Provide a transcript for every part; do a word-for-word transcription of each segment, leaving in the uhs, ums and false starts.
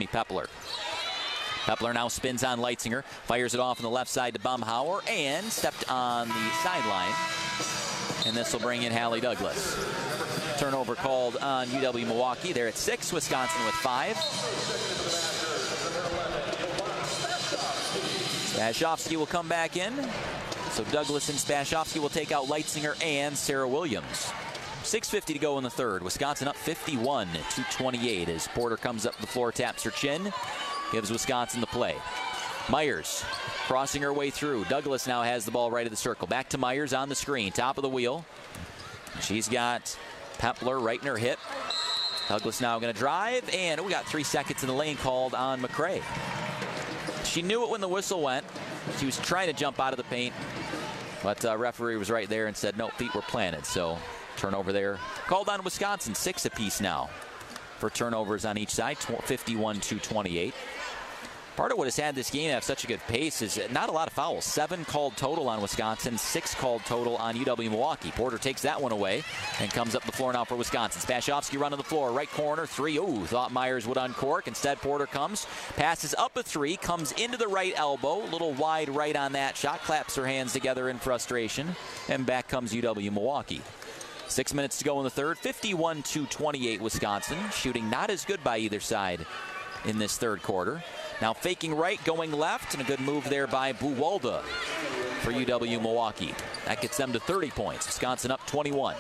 me, Pepler. Pepler now spins on Leitzinger, fires it off on the left side to Baumhauer, and stepped on the sideline. And this will bring in Hallie Douglas. Turnover called on U W-Milwaukee. They're at six, Wisconsin with five. Spashovsky will come back in. So Douglas and Spashovsky will take out Leitzinger and Sarah Williams. six fifty to go in the third. Wisconsin up fifty-one to twenty-eight as Porter comes up the floor, taps her chin, gives Wisconsin the play. Myers crossing her way through. Douglas now has the ball right of the circle. Back to Myers on the screen, top of the wheel. She's got Pepler right in her hip. Douglas now going to drive, and we got three seconds in the lane called on McCray. She knew it when the whistle went. She was trying to jump out of the paint, but uh, referee was right there and said no, feet were planted. So turnover there called on Wisconsin. Six apiece now for turnovers on each side, fifty-one to twenty-eight. Part of what has had this game have such a good pace is not a lot of fouls. Seven called total on Wisconsin, six called total on U W-Milwaukee. Porter takes that one away and comes up the floor now for Wisconsin. Spashovsky running the floor, right corner, three. Ooh, thought Myers would uncork. Instead, Porter comes, passes up a three, comes into the right elbow, a little wide right on that shot, claps her hands together in frustration, and back comes U W-Milwaukee. Six minutes to go in the third, fifty-one to twenty-eight Wisconsin. Shooting not as good by either side in this third quarter. Now faking right, going left, and a good move there by Buwalda for U W-Milwaukee. That gets them to thirty points. Wisconsin up twenty-one.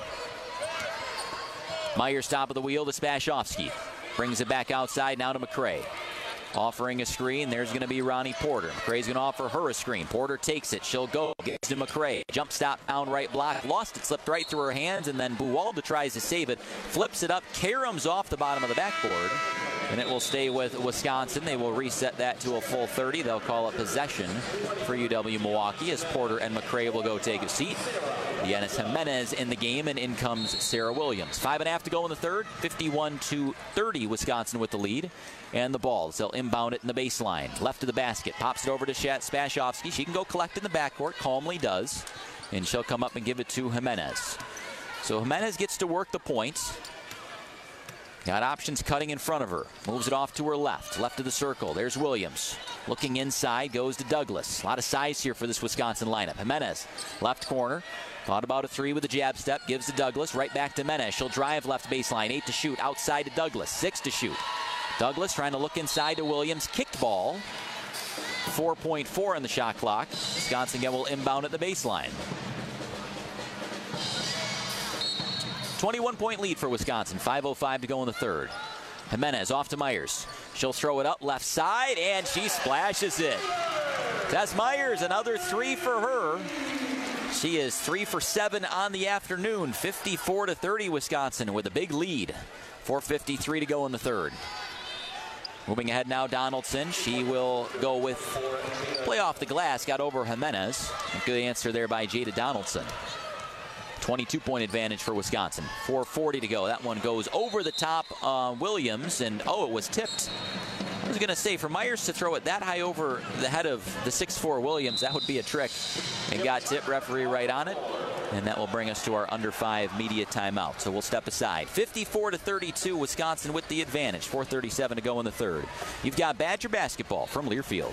Myers top of the wheel to Spashovsky. Brings it back outside now to McCray. Offering a screen, there's going to be Ronnie Porter. McCray's going to offer her a screen. Porter takes it. She'll go. Gets to McCray. Jump stop down right block. Lost it. Slipped right through her hands. And then Buwalda tries to save it. Flips it up. Karams off the bottom of the backboard. And it will stay with Wisconsin. They will reset that to a full thirty. They'll call it possession for U W-Milwaukee as Porter and McCray will go take a seat. Yanis Jimenez in the game, and in comes Sarah Williams. Five and a half to go in the third. fifty-one to thirty, Wisconsin with the lead. And the ball, they'll inbound it in the baseline. Left of the basket, pops it over to Spashovsky. She can go collect in the backcourt, calmly does. And she'll come up and give it to Jimenez. So Jimenez gets to work the points. Got options cutting in front of her. Moves it off to her left. Left of the circle. There's Williams. Looking inside, goes to Douglas. A lot of size here for this Wisconsin lineup. Jimenez, left corner. Thought about a three with a jab step. Gives to Douglas. Right back to Jimenez. She'll drive left baseline. Eight to shoot. Outside to Douglas. Six to shoot. Douglas trying to look inside to Williams. Kicked ball. four point four on the shot clock. Wisconsin again will inbound at the baseline. twenty-one point lead for Wisconsin. five oh five to go in the third. Jimenez off to Myers. She'll throw it up left side, and she splashes it. Tess Myers, another three for her. She is three for seven on the afternoon. fifty-four to thirty Wisconsin with a big lead. four fifty-three to go in the third. Moving ahead now, Donaldson. She will go with play off the glass. Got over Jimenez. A good answer there by Jada Donaldson. twenty-two point advantage for Wisconsin. four forty to go. That one goes over the top. Uh, Williams, and oh, it was tipped. I was going to say, for Myers to throw it that high over the head of the six four Williams, that would be a trick. And got tip, referee right on it. And that will bring us to our under five media timeout. So we'll step aside. fifty-four to thirty-two, Wisconsin with the advantage. four thirty-seven to go in the third. You've got Badger basketball from Learfield.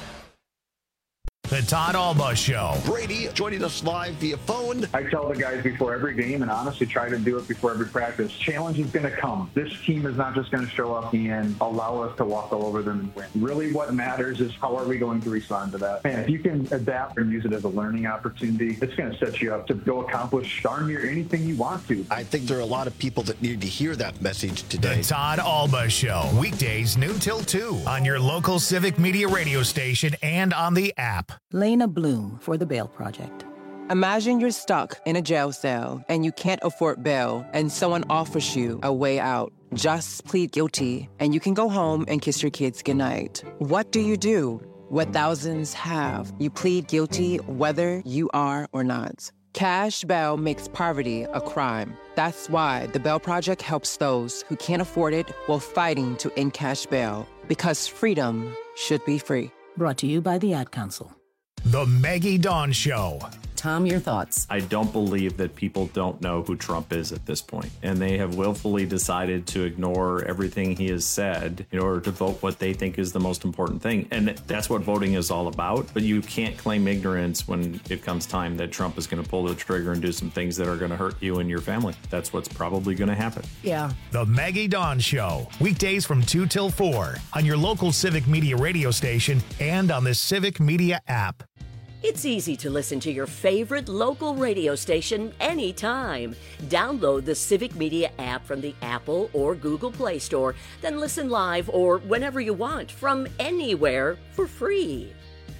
The Todd Alba Show. Brady joining us live via phone. I tell the guys before every game, and honestly try to do it before every practice, challenge is going to come. This team is not just going to show up and allow us to walk all over them and win. Really what matters is how are we going to respond to that. And if you can adapt and use it as a learning opportunity, it's going to set you up to go accomplish darn near anything you want to. I think there are a lot of people that need to hear that message today. The Todd Alba Show. Weekdays noon till two on your local Civic Media radio station and on the app. Lena Bloom for the Bail Project. Imagine you're stuck in a jail cell and you can't afford bail and someone offers you a way out. Just plead guilty and you can go home and kiss your kids goodnight. What do you do? What thousands have. You plead guilty whether you are or not. Cash bail makes poverty a crime. That's why the Bail Project helps those who can't afford it while fighting to end cash bail. Because freedom should be free. Brought to you by the Ad Council. The Maggie Dawn Show. Tom, your thoughts? I don't believe that people don't know who Trump is at this point, and they have willfully decided to ignore everything he has said in order to vote what they think is the most important thing. And that's what voting is all about. But you can't claim ignorance when it comes time that Trump is going to pull the trigger and do some things that are going to hurt you and your family. That's what's probably going to happen. Yeah. The Maggie Dawn Show, weekdays from two till four on your local Civic Media radio station and on the Civic Media app. It's easy to listen to your favorite local radio station anytime. Download the Civic Media app from the Apple or Google Play Store, then listen live or whenever you want from anywhere for free.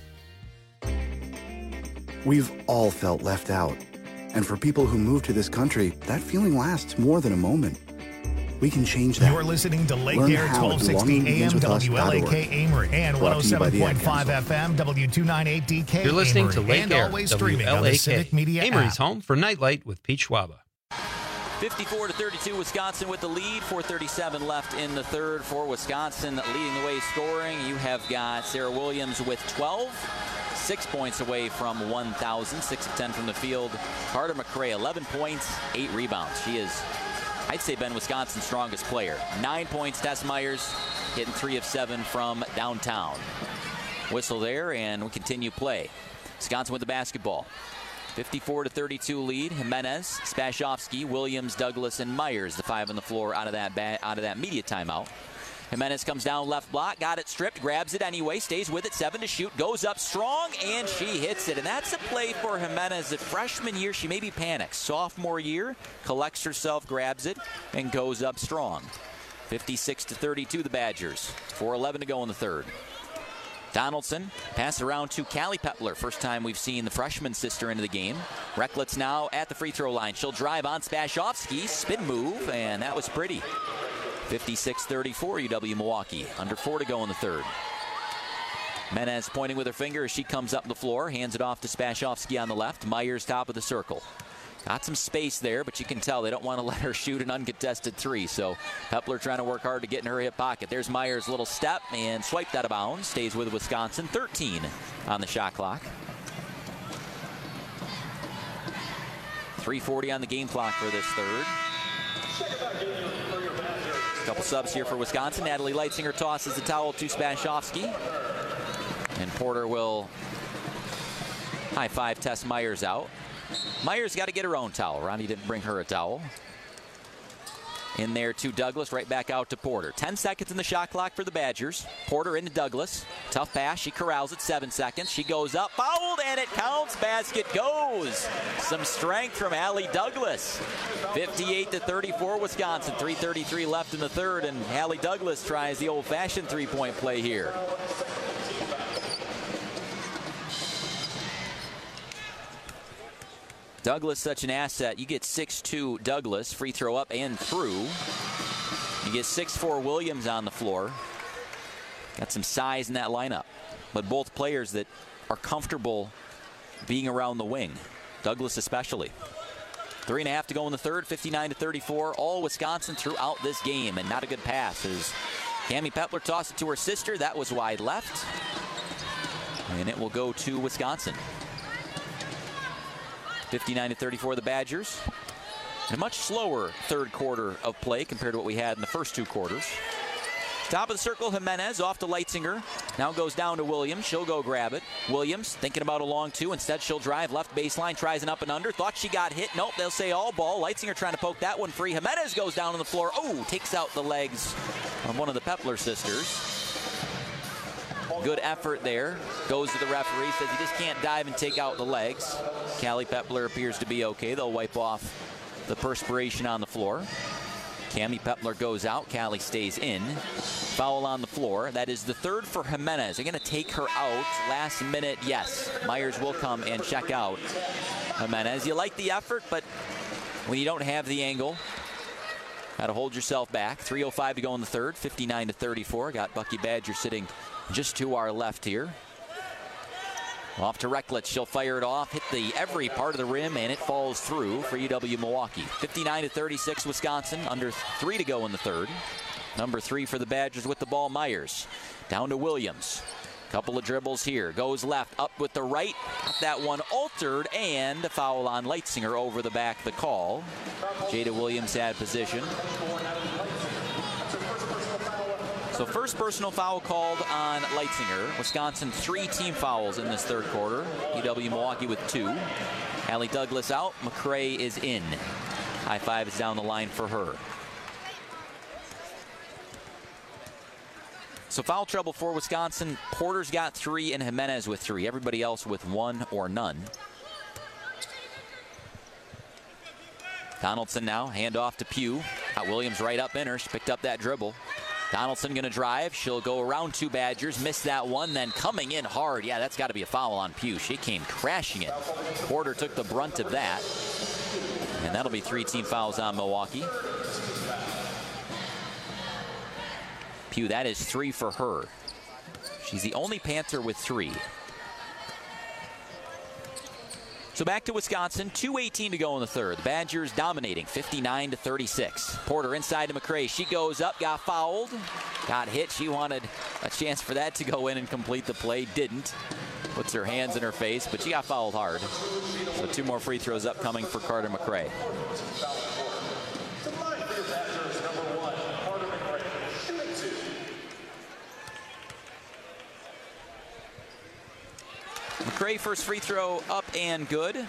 We've all felt left out. And for people who move to this country, that feeling lasts more than a moment. We can change that. You're listening to Lake Air twelve sixty A M W L A K Amory and one oh seven point five F M W two ninety-eight D K. You're listening Amory, to Lake and Air always W streaming L on A the K, Civic Media Amory's app. home for Nightlight with Pete Schwaba. fifty-four to thirty-two, Wisconsin with the lead. four thirty-seven left in the third for Wisconsin, leading the way scoring. You have got Sarah Williams with twelve, six points away from one thousand, six of ten from the field. Carter McRae, eleven points, eight rebounds. She is, I'd say, been Wisconsin's strongest player. Nine points, Tess Myers, hitting three of seven from downtown. Whistle there, and we continue play. Wisconsin with the basketball. fifty-four to thirty-two lead. Jimenez, Spashovsky, Williams, Douglas, and Myers, the five on the floor out of that ba- out of that media timeout. Jimenez comes down left block, got it stripped, grabs it anyway, stays with it, seven to shoot, goes up strong, and she hits it. And that's a play for Jimenez. At freshman year, she maybe panics. Sophomore year, collects herself, grabs it, and goes up strong. fifty-six to thirty-two, the Badgers. four eleven to go in the third. Donaldson, pass around to Callie Pepler. First time we've seen the freshman sister into the game. Recklitz now at the free throw line. She'll drive on Spashovsky, spin move, and that was pretty. fifty-six thirty-four, U W-Milwaukee. Under four to go in the third. Menez pointing with her finger as she comes up the floor. Hands it off to Spashovsky on the left. Myers top of the circle. Got some space there, but you can tell they don't want to let her shoot an uncontested three. So Pepler trying to work hard to get in her hip pocket. There's Myers' little step and swiped out of bounds. Stays with Wisconsin. thirteen on the shot clock. three forty on the game clock for this third. Couple subs here for Wisconsin. Natalie Leitzinger tosses the towel to Spashovsky. And Porter will high-five Tess Myers out. Myers got to get her own towel. Ronnie didn't bring her a towel. In there to Douglas, right back out to Porter. Ten seconds in the shot clock for the Badgers. Porter into Douglas. Tough pass. She corrals it. Seven seconds. She goes up. Fouled, and it counts. Basket goes. Some strength from Allie Douglas. fifty-eight to thirty-four, Wisconsin. three thirty-three left in the third, and Allie Douglas tries the old-fashioned three-point play here. Douglas, such an asset. You get six two Douglas, free throw up and through. You get six four Williams on the floor. Got some size in that lineup. But both players that are comfortable being around the wing. Douglas especially. Three and a half to go in the third, fifty-nine to thirty-four. All Wisconsin throughout this game, and not a good pass as Cami Pepler tossed it to her sister. That was wide left. And it will go to Wisconsin. fifty-nine to thirty-four, the Badgers. A much slower third quarter of play compared to what we had in the first two quarters. Top of the circle, Jimenez off to Leitzinger. Now goes down to Williams. She'll go grab it. Williams thinking about a long two. Instead, she'll drive left baseline, tries an up and under. Thought she got hit. Nope, they'll say all ball. Leitzinger trying to poke that one free. Jimenez goes down on the floor. Oh, takes out the legs of one of the Pepler sisters. Good effort there. Goes to the referee. Says he just can't dive and take out the legs. Callie Pepler appears to be okay. They'll wipe off the perspiration on the floor. Cami Pepler goes out. Callie stays in. Foul on the floor. That is the third for Jimenez. They're going to take her out. Last minute, yes. Myers will come and check out Jimenez. You like the effort, but when you don't have the angle, got to hold yourself back. three oh five to go in the third. fifty-nine to thirty-four. Got Bucky Badger sitting just to our left here. Off to Recklitz. She'll fire it off, hit the every part of the rim, and it falls through for U W-Milwaukee. fifty-nine to thirty-six, Wisconsin. Under three to go in the third. Number three for the Badgers with the ball, Myers. Down to Williams. Couple of dribbles here. Goes left, up with the right. That one altered, and a foul on Leitzinger over the back, the call. Jada Williams had position. So first personal foul called on Leitzinger. Wisconsin, three team fouls in this third quarter. U W Milwaukee with two. Allie Douglas out. McCray is in. High five is down the line for her. So foul trouble for Wisconsin. Porter's got three and Jimenez with three. Everybody else with one or none. Donaldson now, hand off to Pugh. Got Williams right up in her. She picked up that dribble. Donaldson going to drive. She'll go around two Badgers. Missed that one, then coming in hard. Yeah, that's got to be a foul on Pugh. She came crashing in. Porter took the brunt of that. And that'll be three team fouls on Milwaukee. Pugh, that is three for her. She's the only Panther with three. So back to Wisconsin, two eighteen to go in the third. The Badgers dominating, fifty-nine to thirty-six. Porter inside to McCray. She goes up, got fouled, got hit. She wanted a chance for that to go in and complete the play. Didn't. Puts her hands in her face, but she got fouled hard. So two more free throws upcoming for Carter McCray. McCray, first free throw up and good.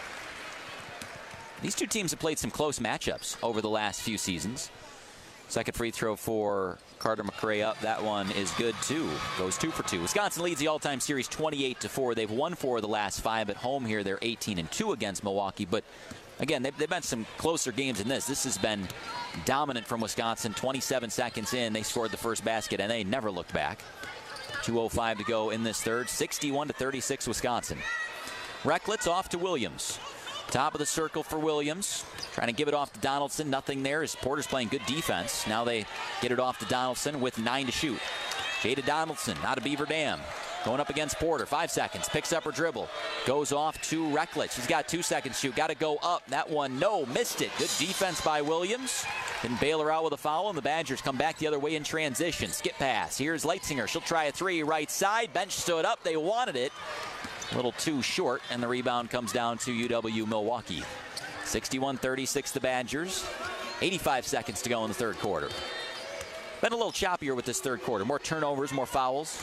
These two teams have played some close matchups over the last few seasons. Second free throw for Carter McCray up. That one is good too. Goes two for two. Wisconsin leads the all-time series twenty-eight to four. They've won four of the last five at home here. They're eighteen and two against Milwaukee. But again, they've, they've been some closer games than this. This has been dominant from Wisconsin. twenty-seven seconds in, they scored the first basket and they never looked back. two oh five to go in this third. sixty-one to thirty-six Wisconsin. Recklitz off to Williams. Top of the circle for Williams. Trying to give it off to Donaldson. Nothing there as Porter's playing good defense. Now they get it off to Donaldson with nine to shoot. Jada Donaldson out of Beaver Dam. Going up against Porter. Five seconds. Picks up her dribble. Goes off to Recklitz. She's got two seconds to shoot. Got to go up. That one, no. Missed it. Good defense by Williams. Didn't bail her out with a foul, and the Badgers come back the other way in transition. Skip pass. Here's Leitzinger. She'll try a three. Right side. Bench stood up. They wanted it. A little too short, and the rebound comes down to U W Milwaukee. sixty-one thirty-six the Badgers. eighty-five seconds to go in the third quarter. Been a little choppier with this third quarter. More turnovers, more fouls.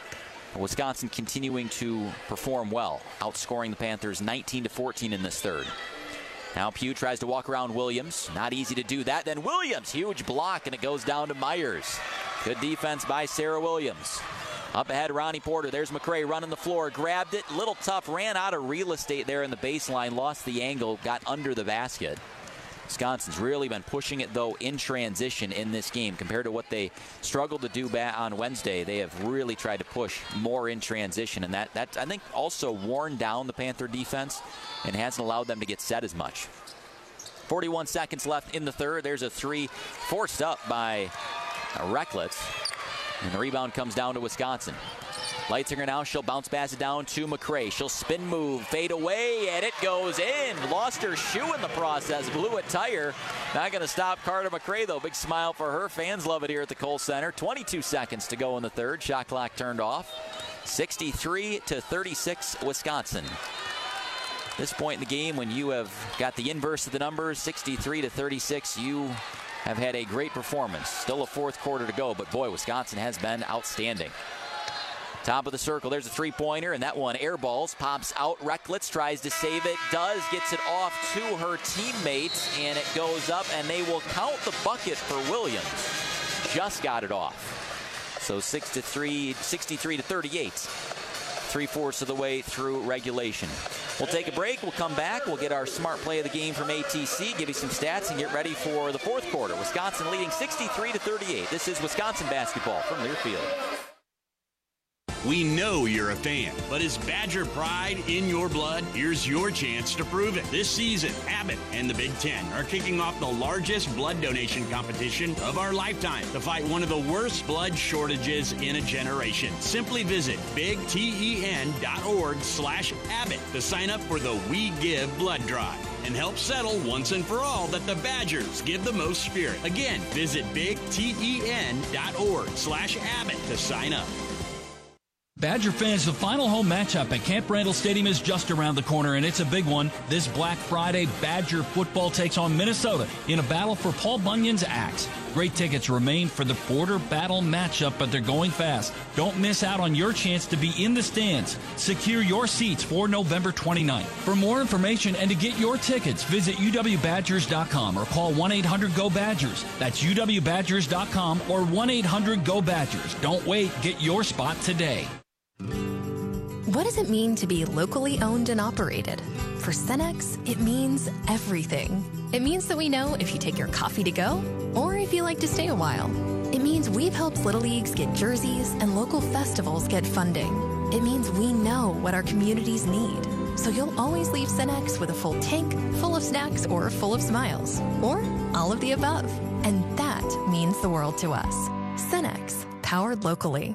Wisconsin continuing to perform well, outscoring the Panthers nineteen to fourteen in this third. Now Pugh tries to walk around Williams. Not easy to do that. Then Williams, huge block, and it goes down to Myers. Good defense by Sarah Williams. Up ahead, Ronnie Porter. There's McCray running the floor. Grabbed it. Little tough. Ran out of real estate there in the baseline. Lost the angle. Got under the basket. Wisconsin's really been pushing it, though, in transition in this game. Compared to what they struggled to do on Wednesday, they have really tried to push more in transition. And that, that I think, also worn down the Panther defense and hasn't allowed them to get set as much. forty-one seconds left in the third. There's a three forced up by Recklitz. And the rebound comes down to Wisconsin. Leitzinger now, she'll bounce pass it down to McCray. She'll spin move, fade away, and it goes in. Lost her shoe in the process, blew a tire. Not going to stop Carter McCray, though. Big smile for her. Fans love it here at the Kohl Center. twenty-two seconds to go in the third. Shot clock turned off. sixty-three to thirty-six Wisconsin. This point in the game, when you have got the inverse of the numbers, sixty-three to thirty-six, you have had a great performance. Still a fourth quarter to go, but boy, Wisconsin has been outstanding. Top of the circle, there's a three-pointer, and that one airballs, pops out. Recklitz tries to save it, does, gets it off to her teammates, and it goes up, and they will count the bucket for Williams. Just got it off. So six to three, sixty-three to thirty-eight. Three-fourths of the way through regulation. We'll take a break. We'll come back. We'll get our smart play of the game from A T C, give you some stats, and get ready for the fourth quarter. Wisconsin leading sixty-three to thirty-eight. This is Wisconsin basketball from Learfield. We know you're a fan, but is Badger pride in your blood? Here's your chance to prove it. This season, Abbott and the Big Ten are kicking off the largest blood donation competition of our lifetime to fight one of the worst blood shortages in a generation. Simply visit big ten dot org slash Abbott to sign up for the We Give blood drive and help settle once and for all that the Badgers give the most spirit. Again, visit big ten dot org slash Abbott to sign up. Badger fans, the final home matchup at Camp Randall Stadium is just around the corner, and it's a big one. This Black Friday, Badger football takes on Minnesota in a battle for Paul Bunyan's axe. Great tickets remain for the border battle matchup, but they're going fast. Don't miss out on your chance to be in the stands. Secure your seats for November twenty-ninth. For more information and to get your tickets, visit U W Badgers dot com or call one eight hundred go Badgers. That's U W Badgers dot com or one eight hundred go Badgers. Don't wait. Get your spot today. What does it mean to be locally owned and operated? For Cenex, it means everything. It means that we know if you take your coffee to go or if you like to stay a while. It means we've helped Little Leagues get jerseys and local festivals get funding. It means we know what our communities need. So you'll always leave Cenex with a full tank, full of snacks, or full of smiles. Or all of the above. And that means the world to us. Cenex, powered locally.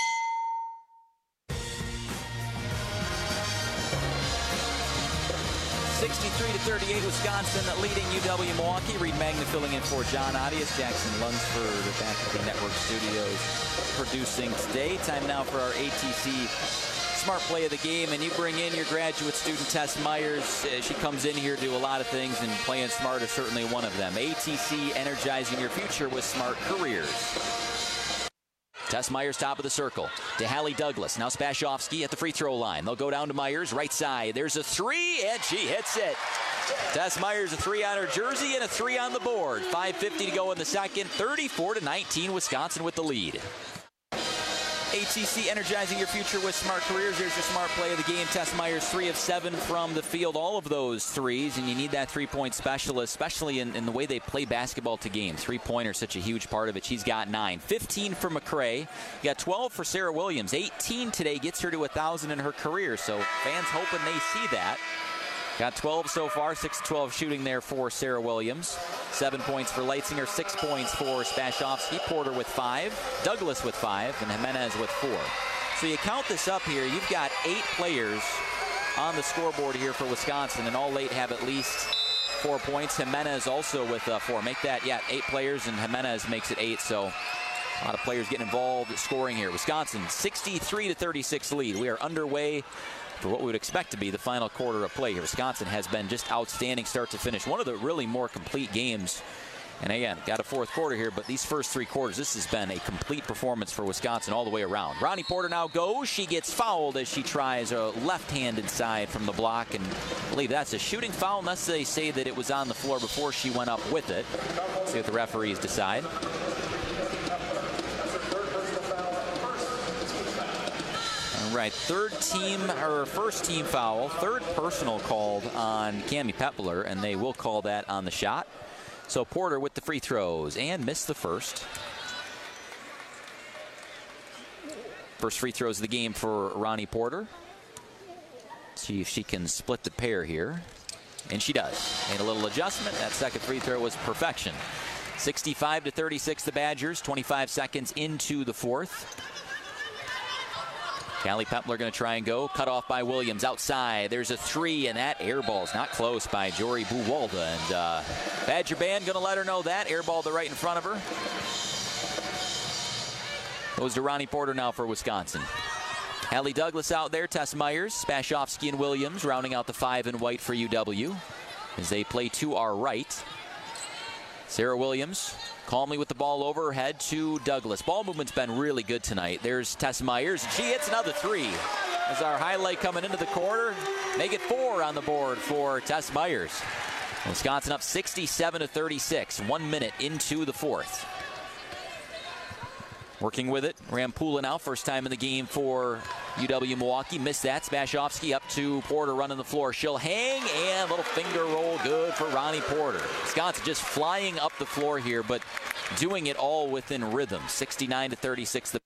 sixty-three to thirty-eight, Wisconsin leading U W Milwaukee. Reed Magna filling in for John Audius. Jackson Lunsford back at the network studios producing today. Time now for our A T C Smart Play of the Game. And you bring in your graduate student, Tess Myers. Uh, she comes in here to do a lot of things, and playing smart is certainly one of them. A T C energizing your future with smart careers. Tess Myers, top of the circle to Hallie Douglas. Now Spashofsky at the free throw line. They'll go down to Myers, right side. There's a three, and she hits it. Tess Myers, a three on her jersey and a three on the board. five fifty to go in the second. thirty-four to nineteen, Wisconsin with the lead. A T C energizing your future with smart careers. There's your smart play of the game. Tess Myers, three of seven from the field. All of those threes, and you need that three-point specialist, especially in, in the way they play basketball to game. Three-pointer, such a huge part of it. She's got nine. fifteen for McCray. You got twelve for Sarah Williams. eighteen today gets her to one thousand in her career, so fans hoping they see that. Got twelve so far, six to twelve shooting there for Sarah Williams. Seven points for Leitzinger, six points for Spashofsky. Porter with five, Douglas with five, and Jimenez with four. So you count this up here, you've got eight players on the scoreboard here for Wisconsin, and all eight have at least four points. Jimenez also with uh, four. Make that, yeah, eight players, and Jimenez makes it eight, so a lot of players getting involved scoring here. Wisconsin, sixty-three to thirty-six lead. We are underway for what we would expect to be the final quarter of play here. Wisconsin has been just outstanding start to finish. One of the really more complete games. And again, got a fourth quarter here, but these first three quarters, this has been a complete performance for Wisconsin all the way around. Ronnie Porter now goes. She gets fouled as she tries a left-handed side from the block, and I believe that's a shooting foul unless they say that it was on the floor before she went up with it. See what the referees decide. Right, third team, or first team foul, third personal called on Cammie Pepler, and they will call that on the shot. So Porter with the free throws, and missed the first. First free throws of the game for Ronnie Porter. See if she can split the pair here. And she does. Made a little adjustment. That second free throw was perfection. sixty-five to thirty-six, the Badgers, twenty-five seconds into the fourth. Callie Pepler going to try and go. Cut off by Williams outside. There's a three, and that air ball's not close by Jory Buwalda. And uh, Badger band going to let her know that. Air ball to right in front of her. Goes to Ronnie Porter now for Wisconsin. Hallie Douglas out there. Tess Myers, Spashofsky, and Williams rounding out the five in white for U W as they play to our right. Sarah Williams calmly with the ball over her head to Douglas. Ball movement's been really good tonight. There's Tess Myers, and she hits another three. As our highlight coming into the quarter, make it four on the board for Tess Myers. Wisconsin up sixty-seven to thirty-six, one minute into the fourth. Working with it, Rampula now, first time in the game for U W Milwaukee. Missed that. Spashofsky up to Porter running the floor. She'll hang, and little finger roll good for Ronnie Porter. Wisconsin just flying up the floor here, but doing it all within rhythm. sixty-nine to thirty-six. The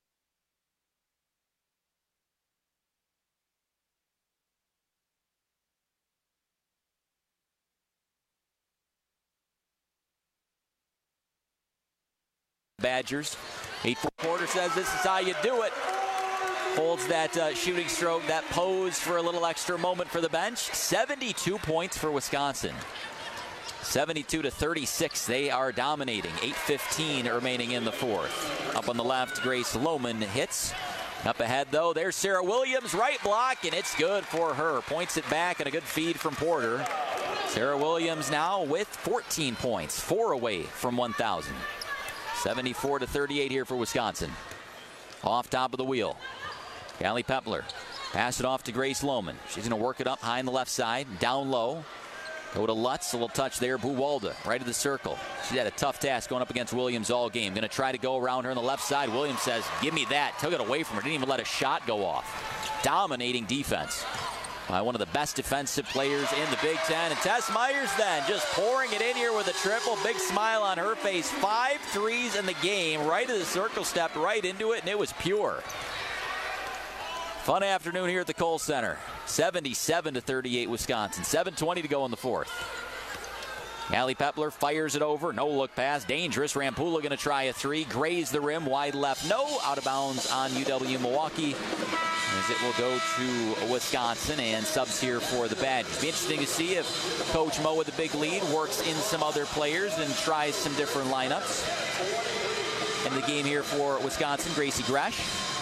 Badgers. Eight Porter says this is how you do it. Holds that uh, shooting stroke, that pose for a little extra moment for the bench. seventy-two points for Wisconsin. seventy-two to thirty-six, they are dominating. eight fifteen remaining in the fourth. Up on the left, Grace Lohman hits. Up ahead, though, there's Sarah Williams, right block, and it's good for her. Points it back, and a good feed from Porter. Sarah Williams now with fourteen points, four away from one thousand. seventy-four to thirty-eight here for Wisconsin. Off top of the wheel, Callie Pepler. Pass it off to Grace Lohman. She's going to work it up high on the left side, down low. Go to Lutz, a little touch there. Buwalda, right of the circle. She had a tough task going up against Williams all game. Going to try to go around her on the left side. Williams says, give me that. Took it away from her. Didn't even let a shot go off. Dominating defense by one of the best defensive players in the Big Ten. And Tess Myers then just pouring it in here with a triple. Big smile on her face. Five threes in the game. Right of the circle, stepped right into it, and it was pure. Fun afternoon here at the Kohl Center. seventy-seven to thirty-eight Wisconsin. seven twenty to go in the fourth. Callie Pepler fires it over. No look pass. Dangerous. Rampula going to try a three. Graze the rim. Wide left. No. Out of bounds on U W Milwaukee. As it will go to Wisconsin, and subs here for the Badgers. Be interesting to see if Coach Mo with a big lead works in some other players and tries some different lineups. In the game here for Wisconsin, Gracie Gresh.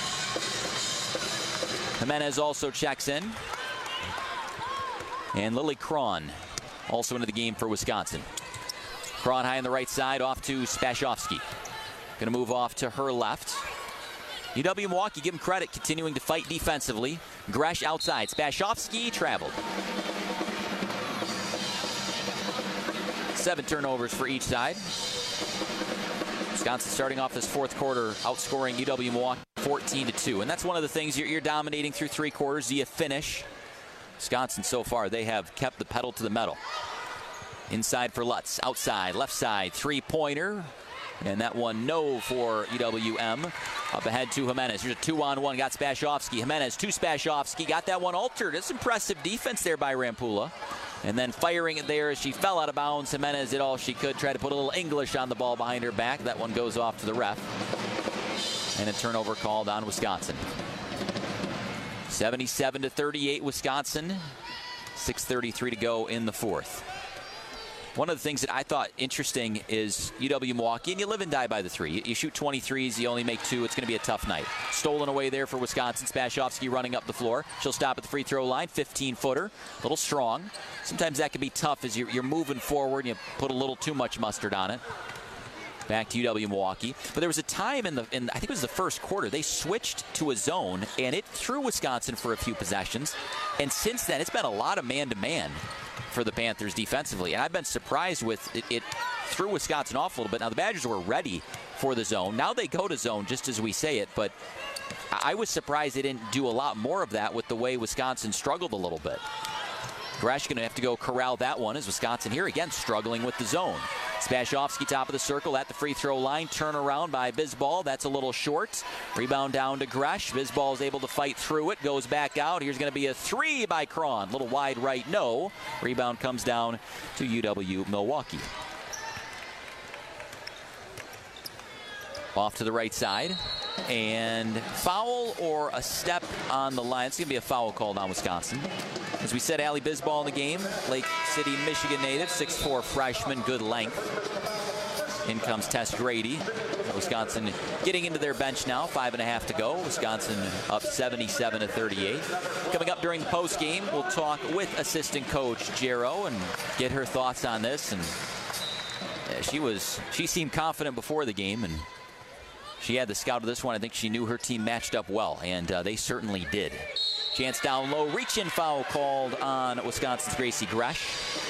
Jimenez also checks in. And Lily Cron also into the game for Wisconsin. Cron high on the right side, off to Spashowski. Going to move off to her left. U W Milwaukee, give him credit, continuing to fight defensively. Gresh outside. Spashowski traveled. Seven turnovers for each side. Wisconsin starting off this fourth quarter, outscoring U W Milwaukee fourteen to two. And that's one of the things, you're, you're dominating through three quarters. Do you finish? Wisconsin so far, they have kept the pedal to the metal. Inside for Lutz. Outside, left side, three-pointer. And that one, no for U W M. Up ahead to Jimenez. Here's a two-on-one. Got Spashowski. Jimenez to Spashowski. Got that one altered. It's impressive defense there by Rampula. And then firing it there as she fell out of bounds. Jimenez did all she could. Tried to put a little English on the ball behind her back. That one goes off to the ref. And a turnover called on Wisconsin. seventy-seven to thirty-eight Wisconsin. six thirty-three to go in the fourth. One of the things that I thought interesting is U W Milwaukee, and you live and die by the three. You, you shoot twenty-threes, you only make two. It's going to be a tough night. Stolen away there for Wisconsin. Spashowski running up the floor. She'll stop at the free throw line. fifteen-footer. A little strong. Sometimes that can be tough as you're, you're moving forward and you put a little too much mustard on it. Back to U W Milwaukee. But there was a time in the, in, I think it was the first quarter, they switched to a zone, and it threw Wisconsin for a few possessions. And since then, it's been a lot of man-to-man for the Panthers defensively. And I've been surprised with it, it threw Wisconsin off a little bit. Now, the Badgers were ready for the zone. Now they go to zone, just as we say it. But I was surprised they didn't do a lot more of that with the way Wisconsin struggled a little bit. Gresh going to have to go corral that one as Wisconsin here again struggling with the zone. Spashowski top of the circle at the free throw line. Turnaround by Bisbal. That's a little short. Rebound down to Gresh. Bisbal is able to fight through it. Goes back out. Here's going to be a three by Cron. Little wide right, no. Rebound comes down to U W Milwaukee. Off to the right side. And foul or a step on the line. It's going to be a foul called on Wisconsin. As we said, Allie Bisbal in the game. Lake City, Michigan native. six four freshman, good length. In comes Tess Grady. Wisconsin getting into their bench now. Five and a half to go. Wisconsin up seventy-seven to thirty-eight. Coming up during the post game, we'll talk with assistant coach Jero and get her thoughts on this. And yeah, she was, she seemed confident before the game, and she had the scout of this one. I think she knew her team matched up well, and uh, they certainly did. Chance down low, reach-in foul called on Wisconsin's Gracie Gresh.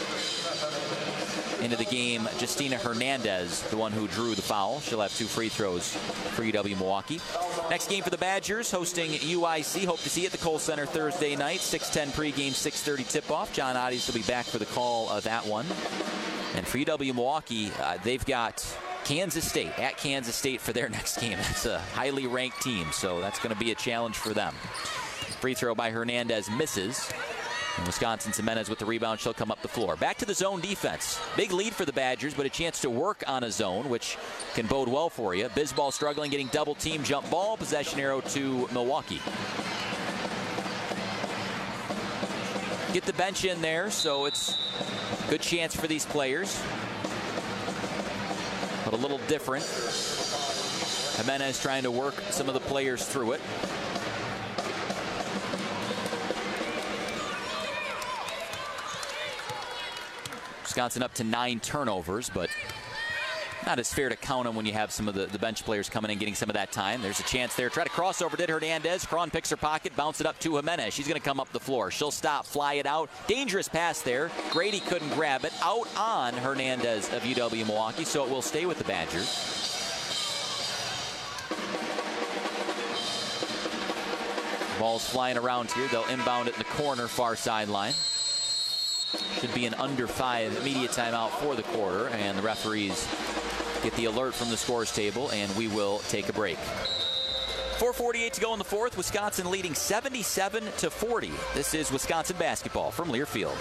Into the game, Justina Hernandez, the one who drew the foul. She'll have two free throws for U W Milwaukee. Next game for the Badgers, hosting U I C. Hope to see you at the Kohl Center Thursday night. six ten pregame, six thirty tip-off. John Oddies will be back for the call of that one. And for U W Milwaukee, uh, they've got Kansas State, at Kansas State for their next game. That's a highly ranked team, so that's going to be a challenge for them. Free throw by Hernandez misses. And Wisconsin Jimenez with the rebound. She'll come up the floor. Back to the zone defense. Big lead for the Badgers, but a chance to work on a zone, which can bode well for you. Bisbal struggling, getting double team jump ball. Possession arrow to Milwaukee. Get the bench in there, so it's a good chance for these players. But a little different. Jimenez trying to work some of the players through it. Wisconsin up to nine turnovers, but not as fair to count them when you have some of the, the bench players coming in getting some of that time. There's a chance there. Try to crossover, did Hernandez. Cron picks her pocket, bounce it up to Jimenez. She's going to come up the floor. She'll stop, fly it out. Dangerous pass there. Grady couldn't grab it. Out on Hernandez of U W Milwaukee, so it will stay with the Badgers. Ball's flying around here. They'll inbound it in the corner, far sideline. Should be an under five media timeout for the quarter, and the referees get the alert from the scores table, and we will take a break. four forty-eight to go in the fourth. Wisconsin leading seventy-seven to forty. This is Wisconsin basketball from Learfield.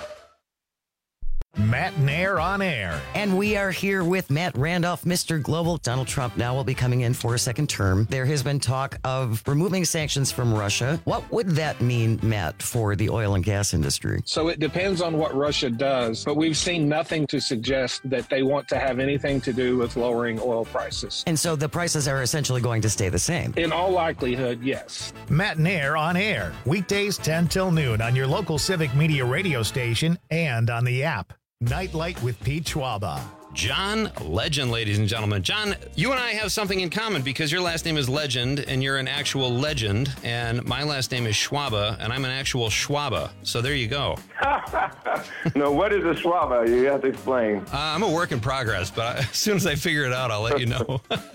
Matt Nair on air. And we are here with Matt Randolph, Mister Global. Donald Trump now will be coming in for a second term. There has been talk of removing sanctions from Russia. What would that mean, Matt, for the oil and gas industry? So it depends on what Russia does, but we've seen nothing to suggest that they want to have anything to do with lowering oil prices. And so the prices are essentially going to stay the same? In all likelihood, yes. Matt Nair on air. Weekdays ten till noon on your local Civic Media radio station and on the app. Nightlight with Pete Schwaba. John Legend, ladies and gentlemen. John, you and I have something in common because your last name is Legend and you're an actual legend, and my last name is Schwaba and I'm an actual Schwaba. So there you go. No, what is a Schwaba? You have to explain. Uh, I'm a work in progress, but as soon as I figure it out, I'll let you know.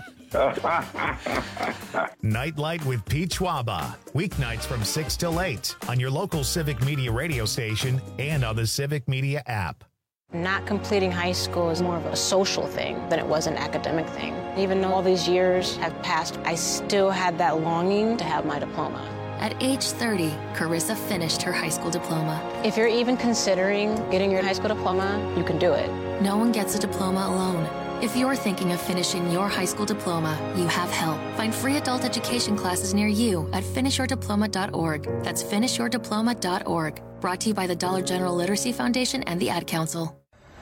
Nightlight with Pete Schwaba. Weeknights from six till eight on your local Civic Media radio station and on the Civic Media app. Not completing high school is more of a social thing than it was an academic thing. Even though all these years have passed, I still had that longing to have my diploma. At age thirty, Carissa finished her high school diploma. If you're even considering getting your high school diploma, you can do it. No one gets a diploma alone. If you're thinking of finishing your high school diploma, you have help. Find free adult education classes near you at finish your diploma dot org. That's finish your diploma dot org. Brought to you by the Dollar General Literacy Foundation and the Ad Council.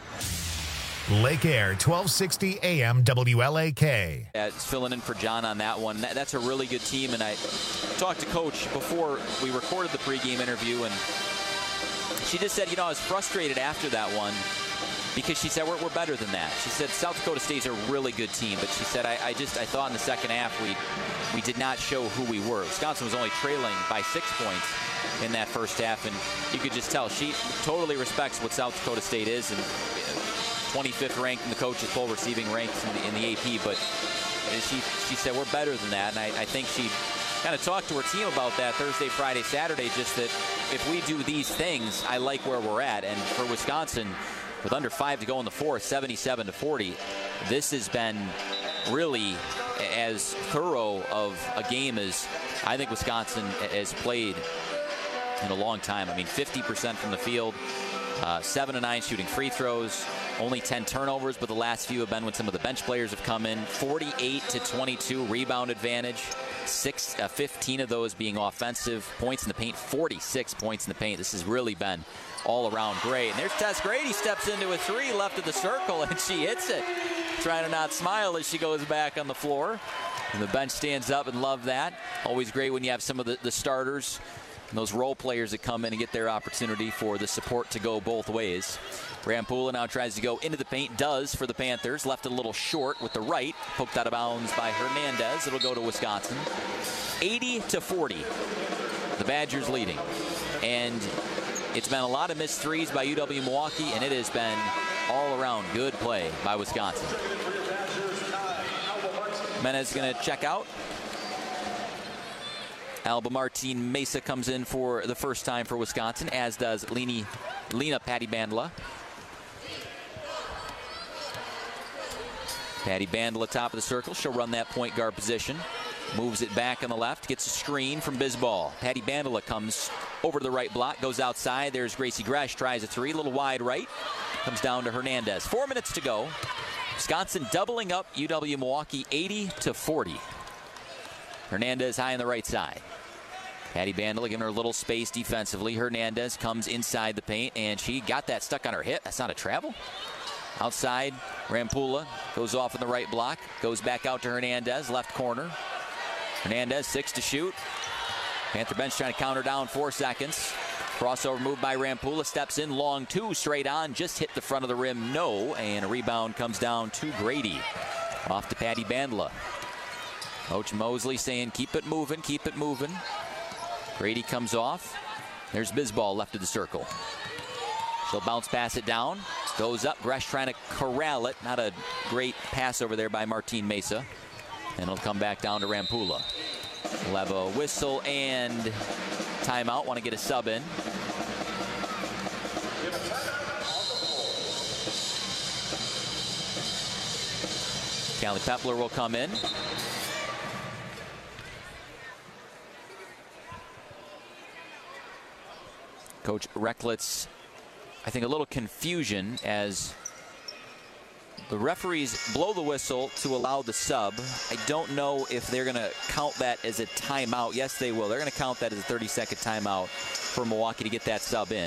Lake Air, twelve sixty A M W L A K. Yeah, it's filling in for John on that one. That, that's a really good team, and I talked to Coach before we recorded the pregame interview, and she just said, you know, I was frustrated after that one because she said, we're, we're better than that. She said, South Dakota State's a really good team, but she said, I, I just, I thought in the second half we, we did not show who we were. Wisconsin was only trailing by six points in that first half, and you could just tell she totally respects what South Dakota State is, and twenty-fifth ranked in the coaches poll, receiving ranks in the, in the A P, but she she said we're better than that, and I, I think she kind of talked to her team about that Thursday, Friday, Saturday, just that if we do these things, I like where we're at. And for Wisconsin, with under five to go in the fourth, seventy-seven to forty, this has been really as thorough of a game as I think Wisconsin has played in a long time. I mean, fifty percent from the field, uh, seven to nine shooting free throws, only ten turnovers, but the last few have been when some of the bench players have come in. forty-eight to twenty-two rebound advantage, six, uh, fifteen of those being offensive. Points in the paint, forty-six points in the paint. This has really been all around great. And there's Tess Grady, steps into a three left of the circle, and she hits it. Trying to not smile as she goes back on the floor. And the bench stands up and love that. Always great when you have some of the, the starters and those role players that come in and get their opportunity for the support to go both ways. Rampula now tries to go into the paint, does for the Panthers. Left it a little short with the right, poked out of bounds by Hernandez. It'll go to Wisconsin. eighty to forty, the Badgers leading. And it's been a lot of missed threes by U W Milwaukee, and it has been all around good play by Wisconsin. Menez going to check out. Alba Martin Mesa comes in for the first time for Wisconsin, as does Leni, Lena Patty Bandla. Patty Bandla, top of the circle. She'll run that point guard position. Moves it back on the left. Gets a screen from Bisbal. Patty Bandla comes over to the right block. Goes outside. There's Gracie Gresh. Tries a three. A little wide right. Comes down to Hernandez. Four minutes to go. Wisconsin doubling up U W Milwaukee eighty to forty. Hernandez high on the right side. Patty Bandla giving her a little space defensively. Hernandez comes inside the paint, and she got that stuck on her hip. That's not a travel. Outside, Rampula goes off in the right block. Goes back out to Hernandez, left corner. Hernandez, six to shoot. Panther bench trying to counter down, four seconds. Crossover move by Rampula, steps in, long two, straight on, just hit the front of the rim, no, and a rebound comes down to Grady. Off to Patty Bandla. Coach Mosley saying keep it moving, keep it moving. Grady comes off. There's Bisbal left of the circle. She'll bounce pass it down. Goes up, Gresh trying to corral it. Not a great pass over there by Martine Mesa. And it'll come back down to Rampula. We'll have a whistle and timeout. Want to get a sub in. Callie Pepler will come in. Coach Recklitz, I think a little confusion as the referees blow the whistle to allow the sub. I don't know if they're going to count that as a timeout. Yes, they will. They're going to count that as a thirty second timeout for Milwaukee to get that sub in.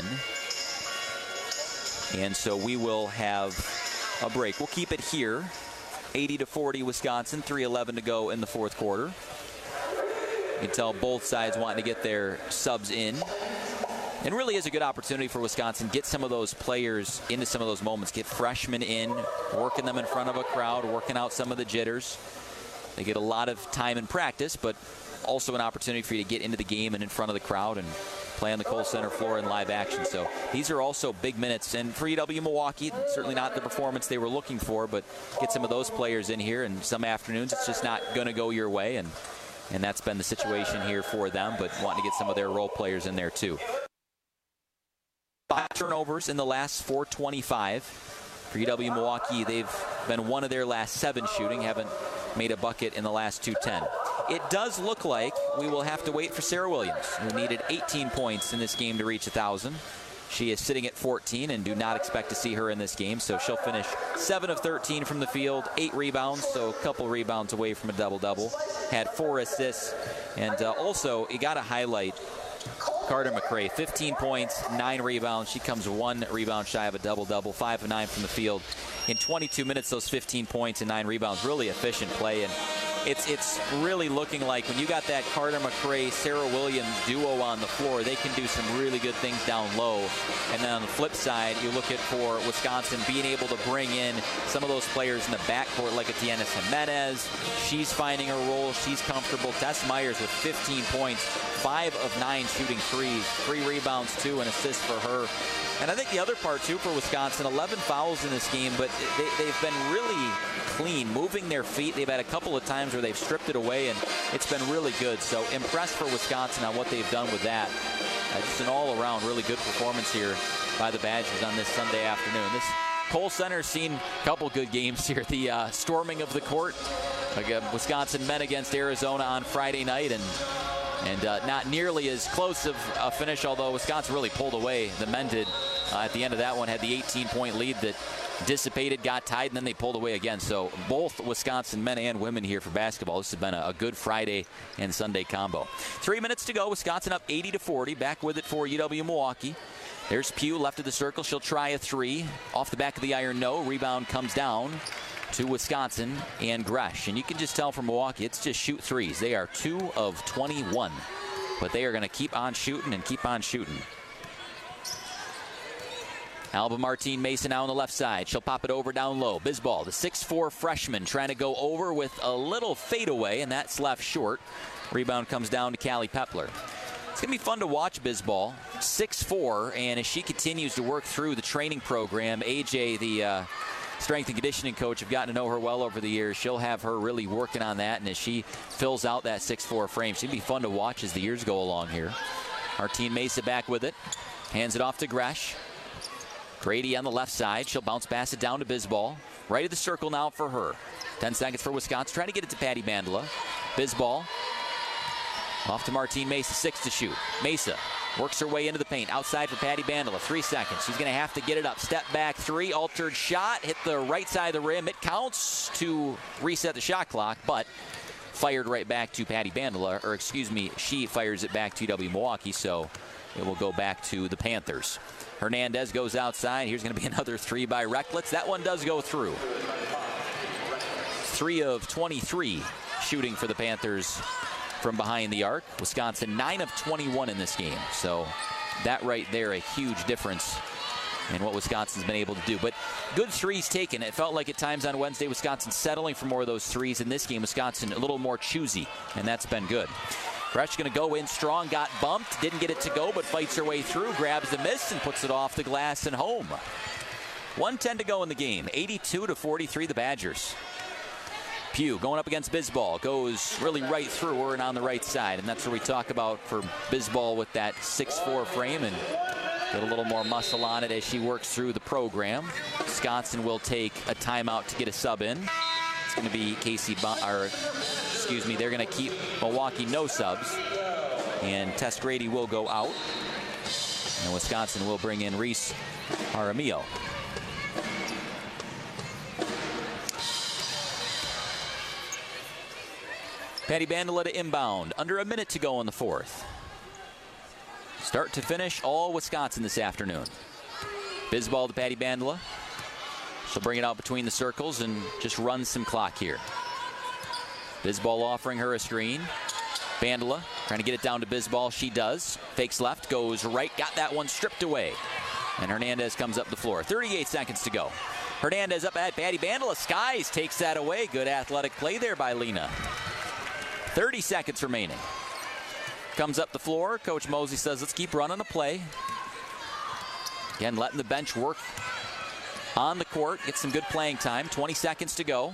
And so we will have a break. We'll keep it here. eighty to forty Wisconsin, three eleven to go in the fourth quarter. You can tell both sides wanting to get their subs in. And really is a good opportunity for Wisconsin. Get some of those players into some of those moments. Get freshmen in, working them in front of a crowd, working out some of the jitters. They get a lot of time in practice, but also an opportunity for you to get into the game and in front of the crowd and play on the Kohl Center floor in live action. So these are also big minutes. And for E W Milwaukee, certainly not the performance they were looking for, but get some of those players in here. And some afternoons it's just not going to go your way. And, and that's been the situation here for them, but wanting to get some of their role players in there too. Five turnovers in the last four twenty-five. For E W Milwaukee, they've been one of their last seven shooting, haven't made a bucket in the last two ten. It does look like we will have to wait for Sarah Williams, who needed eighteen points in this game to reach one thousand. She is sitting at fourteen and do not expect to see her in this game, so she'll finish seven of thirteen from the field, eight rebounds, so a couple rebounds away from a double-double. Had four assists, and uh, also you got to highlight Carter McRae, fifteen points, nine rebounds. She comes one rebound shy of a double-double, five of nine from the field. In twenty-two minutes, those fifteen points and nine rebounds, really efficient play. And it's it's really looking like when you got that Carter McRae, Sarah Williams duo on the floor, they can do some really good things down low. And then on the flip side, you look at for Wisconsin being able to bring in some of those players in the backcourt like a Tiana Jimenez. She's finding her role. She's comfortable. Tess Myers with fifteen points, five of nine shooting threes, three rebounds, two, and assists for her. And I think the other part, too, for Wisconsin, eleven fouls in this game, but they, they've been really clean, moving their feet. They've had a couple of times where they've stripped it away, and it's been really good. So impressed for Wisconsin on what they've done with that. Uh, just an all-around really good performance here by the Badgers on this Sunday afternoon. This Kohl Center's seen a couple good games here. The uh, storming of the court. Again, Wisconsin men against Arizona on Friday night, and And uh, not nearly as close of a finish, although Wisconsin really pulled away. The men did uh, at the end of that one, had the eighteen point lead that dissipated, got tied, and then they pulled away again. So both Wisconsin men and women here for basketball. This has been a, a good Friday and Sunday combo. Three minutes to go. Wisconsin up eighty to forty. Back with it for U W Milwaukee. There's Pugh left of the circle. She'll try a three. Off the back of the iron, no. Rebound comes down to Wisconsin and Gresh. And you can just tell from Milwaukee, it's just shoot threes. They are two of twenty-one. But they are going to keep on shooting and keep on shooting. Alba Martine Mason now on the left side. She'll pop it over down low. Bisbal, the six four freshman, trying to go over with a little fadeaway, and that's left short. Rebound comes down to Callie Pepler. It's going to be fun to watch Bisbal, six four, and as she continues to work through the training program, A J, the uh, strength and conditioning coach, have gotten to know her well over the years. She'll have her really working on that, and as she fills out that six four frame, she'll be fun to watch as the years go along here. Martine Mesa back with it. Hands it off to Gresh. Grady on the left side. She'll bounce pass it down to Bisbal. Right at the circle now for her. Ten seconds for Wisconsin. Trying to get it to Patty Bandela. Bisbal off to Martine Mesa. Six to shoot. Mesa works her way into the paint. Outside for Patty Bandela. Three seconds. She's going to have to get it up. Step back three. Altered shot. Hit the right side of the rim. It counts to reset the shot clock, but fired right back to Patty Bandela. Or excuse me, she fires it back to U W Milwaukee, so it will go back to the Panthers. Hernandez goes outside. Here's going to be another three by Recklitz. That one does go through. Three of twenty-three shooting for the Panthers from behind the arc. Wisconsin nine of twenty-one in this game. So that right there a huge difference in what Wisconsin's been able to do. But good threes taken. It felt like at times on Wednesday, Wisconsin settling for more of those threes. In this game, Wisconsin a little more choosy, and that's been good. Fresh going to go in strong, got bumped, didn't get it to go, but fights her way through, grabs the miss, and puts it off the glass and home. one ten to go in the game, eighty-two to forty-three the Badgers. Pugh going up against Bisbal, goes really right through her and on the right side, and that's what we talk about for Bisbal with that six four frame, and get a little more muscle on it as she works through the program. Wisconsin will take a timeout to get a sub in. It's going to be Casey, Bo- or excuse me, they're going to keep Milwaukee no subs, and Tess Grady will go out, and Wisconsin will bring in Reese Jaramillo. Patty Bandela to inbound. Under a minute to go in the fourth. Start to finish, all Wisconsin this afternoon. Bisbal to Patty Bandela. She'll bring it out between the circles and just run some clock here. Bisbal offering her a screen. Bandela trying to get it down to Bisbal. She does. Fakes left, goes right, got that one stripped away. And Hernandez comes up the floor. thirty-eight seconds to go. Hernandez up at Patty Bandela. Skies takes that away. Good athletic play there by Lena. thirty seconds remaining. Comes up the floor. Coach Mosley says, let's keep running the play. Again, letting the bench work on the court. Get some good playing time. twenty seconds to go.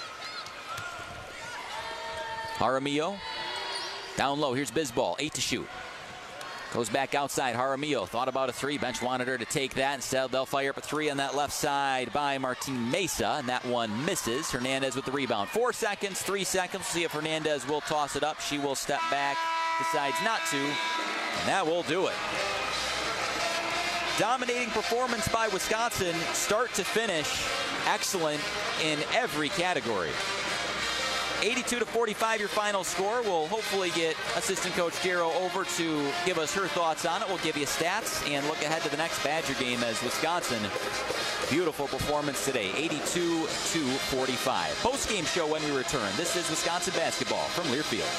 Jaramillo down low. Here's Bisbal. Eight to shoot. Goes back outside. Jaramillo thought about a three. Bench wanted her to take that. Instead, they'll fire up a three on that left side by Martine Mesa, and that one misses. Hernandez with the rebound. Four seconds, three seconds. See if Hernandez will toss it up. She will step back, decides not to, and that will do it. Dominating performance by Wisconsin, start to finish. Excellent in every category. eighty-two to forty-five your final score. We'll hopefully get assistant coach Gero over to give us her thoughts on it. We'll give you stats and look ahead to the next Badger game as Wisconsin. Beautiful performance today, eighty-two to forty-five. Post-game show when we return. This is Wisconsin basketball from Learfield.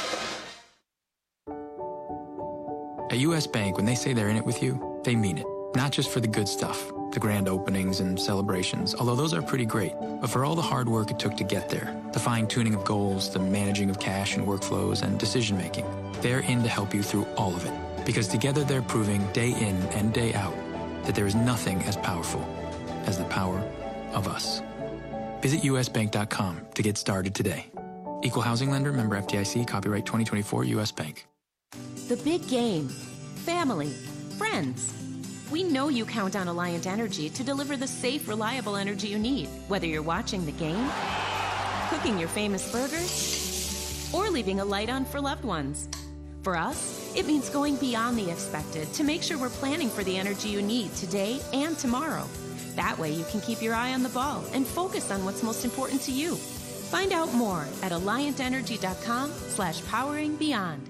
At U S Bank, when they say they're in it with you, they mean it. Not just for the good stuff, the grand openings and celebrations, although those are pretty great, but for all the hard work it took to get there, the fine-tuning of goals, the managing of cash and workflows, and decision-making. They're in to help you through all of it, because together they're proving day in and day out that there is nothing as powerful as the power of us. Visit U S bank dot com to get started today. Equal housing lender, member F D I C, copyright twenty twenty-four, U S Bank. The big game, family, friends. We know you count on Alliant Energy to deliver the safe, reliable energy you need, whether you're watching the game, cooking your famous burgers, or leaving a light on for loved ones. For us, it means going beyond the expected to make sure we're planning for the energy you need today and tomorrow. That way you can keep your eye on the ball and focus on what's most important to you. Find out more at alliant energy dot com slash powering beyond.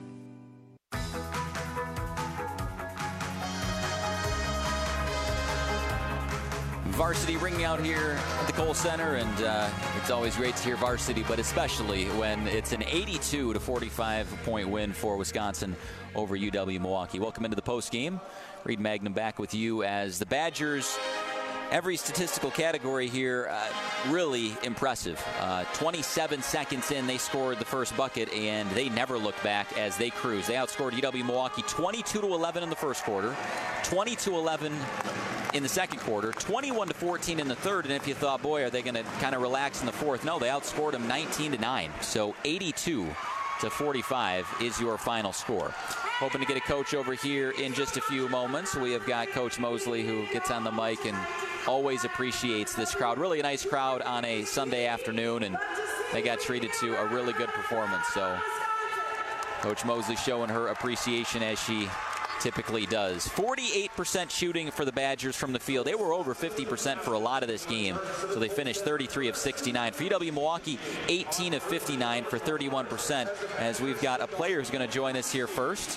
Varsity ringing out here at the Kohl Center, and uh, it's always great to hear varsity, but especially when it's an eighty-two to forty-five point win for Wisconsin over U W Milwaukee. Welcome into the post game. Reed Magnum back with you as the Badgers. Every statistical category here, uh, really impressive. Uh, twenty-seven seconds in, they scored the first bucket, and they never looked back as they cruised. They outscored U W Milwaukee twenty-two to eleven in the first quarter, twenty to eleven in the second quarter, twenty-one to fourteen in the third, and if you thought, boy, are they going to kind of relax in the fourth? No, they outscored them nineteen to nine. So eighty-two to forty-five is your final score. Hoping to get a coach over here in just a few moments. We have got Coach Mosley, who gets on the mic and always appreciates this crowd. Really a nice crowd on a Sunday afternoon, and they got treated to a really good performance. So Coach Mosley showing her appreciation as she typically does. forty-eight percent shooting for the Badgers from the field. They were over fifty percent for a lot of this game, so they finished thirty-three of sixty-nine. For U W Milwaukee, eighteen of fifty-nine for thirty-one percent, as we've got a player who's going to join us here first.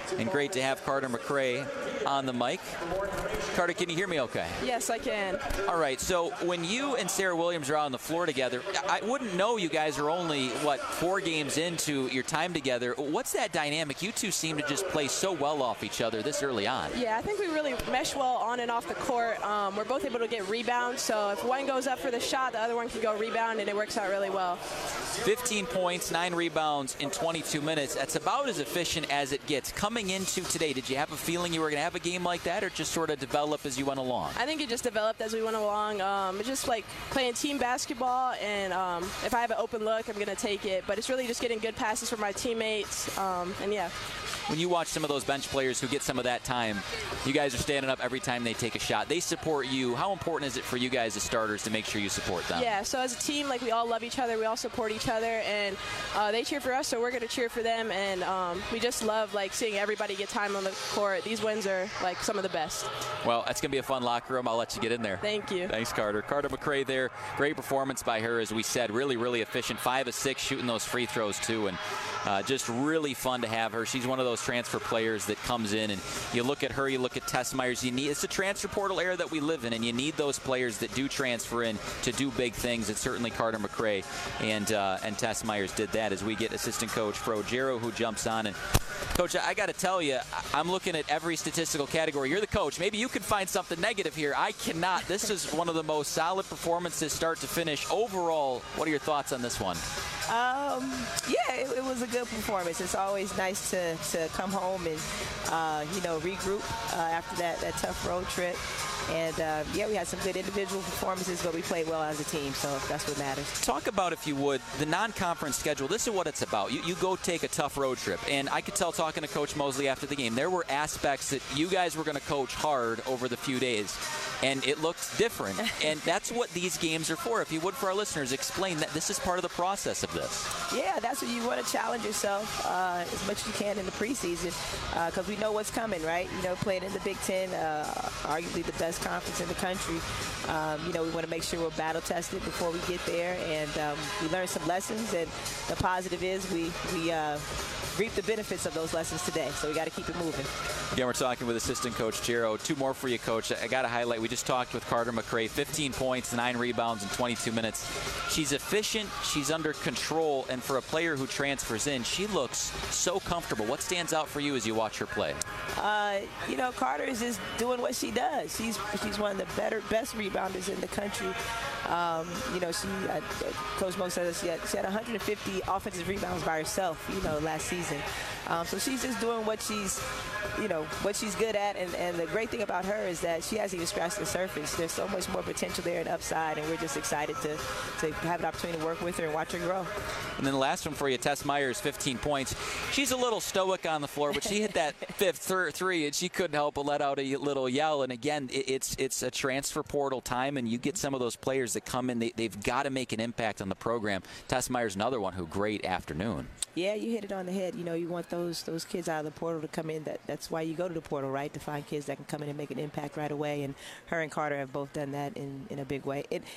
And great to have Carter McRae on the mic. Carter, can you hear me okay? Yes, I can. All right, so when you and Sarah Williams are on the floor together, I wouldn't know you guys are only, what, four games into your time together. What's that dynamic? You two seem to just play so well off each other this early on. Yeah, I think we really mesh well on and off the court. Um, we're both able to get rebounds, so if one goes up for the shot, the other one can go rebound, and it works out really well. fifteen points, nine rebounds in twenty-two minutes. That's about as efficient as it gets. Coming into today, did you have a feeling you were going to have a game like that, or just sort of develop as you went along? I think it just developed as we went along. Um, it's just like playing team basketball, and um, if I have an open look, I'm going to take it. But it's really just getting good passes from my teammates, um, and yeah. When you watch some of those bench players who get some of that time, you guys are standing up every time they take a shot. They support you. How important is it for you guys as starters to make sure you support them? Yeah, so as a team, like, we all love each other. We all support each other, and uh, they cheer for us, so we're going to cheer for them. And um, we just love, like, seeing everybody get time on the court. These wins are, like, some of the best. Well, that's going to be a fun locker room. I'll let you get in there. Thank you. Thanks, Carter. Carter McRae there. Great performance by her, as we said. Really, really efficient. Five of six shooting those free throws, too. And uh, just really fun to have her. She's one of those transfer players that comes in, and you look at her, you look at Tess Myers. You need, it's a transfer portal era that we live in, and you need those players that do transfer in to do big things. It's certainly Carter McRae and uh, and Tess Myers did that, as we get assistant coach Fro Gero, who jumps on. And Coach, I got to tell you, I'm looking at every statistical category. You're the coach. Maybe you can find something negative here. I cannot. This is one of the most solid performances start to finish. Overall, what are your thoughts on this one? Um, yeah, it, it was a good performance. It's always nice to, to come home and, uh, you know, regroup uh, after that, that tough road trip. And, uh, yeah, we had some good individual performances, but we played well as a team, so that's what matters. Talk about, if you would, the non-conference schedule. This is what it's about. You, you go take a tough road trip, and I could tell talking to Coach Mosley after the game, there were aspects that you guys were going to coach hard over the few days, and it looked different. And that's what these games are for. If you would, for our listeners, explain that this is part of the process of this. Yeah, that's what you want to challenge yourself uh, as much as you can in the preseason, because uh, we know what's coming, right? You know, playing in the Big Ten, uh, arguably the best conference in the country. Um, you know, we want to make sure we're battle tested before we get there, and um, we learn some lessons. And the positive is we we uh, reap the benefits of those lessons today. So we got to keep it moving. Again, we're talking with assistant coach Gero. Two more for you, Coach. I got to highlight. We just talked with Carter McRae. fifteen points, nine rebounds in twenty-two minutes. She's efficient. She's under control. And for a player who transfers in, she looks so comfortable. What stands out for you as you watch her play? Uh, you know, Carter is just doing what she does. She's she's one of the better, best rebounders in the country. Um, you know, she, uh, Coach Mo said she had, she had one hundred fifty offensive rebounds by herself, you know, last season. Um, so she's just doing what she's, you know, what she's good at. And, and the great thing about her is that she hasn't even scratched the surface. There's so much more potential there and upside, and we're just excited to, to have an opportunity to work with her and watch her grow. And then the last one for you, Tess Myers, fifteen points. She's a little stoic on the floor, but she hit that fifth thir- three, and she couldn't help but let out a little yell. And again, it, it's it's a transfer portal time, and you get some of those players that come in, they, they've got to make an impact on the program. Tess Myers, another one who great afternoon. Yeah, you hit it on the head. You know, you want those those kids out of the portal to come in. That That's why you go to the portal, right, to find kids that can come in and make an impact right away. And her and Carter have both done that in, in a big way. It,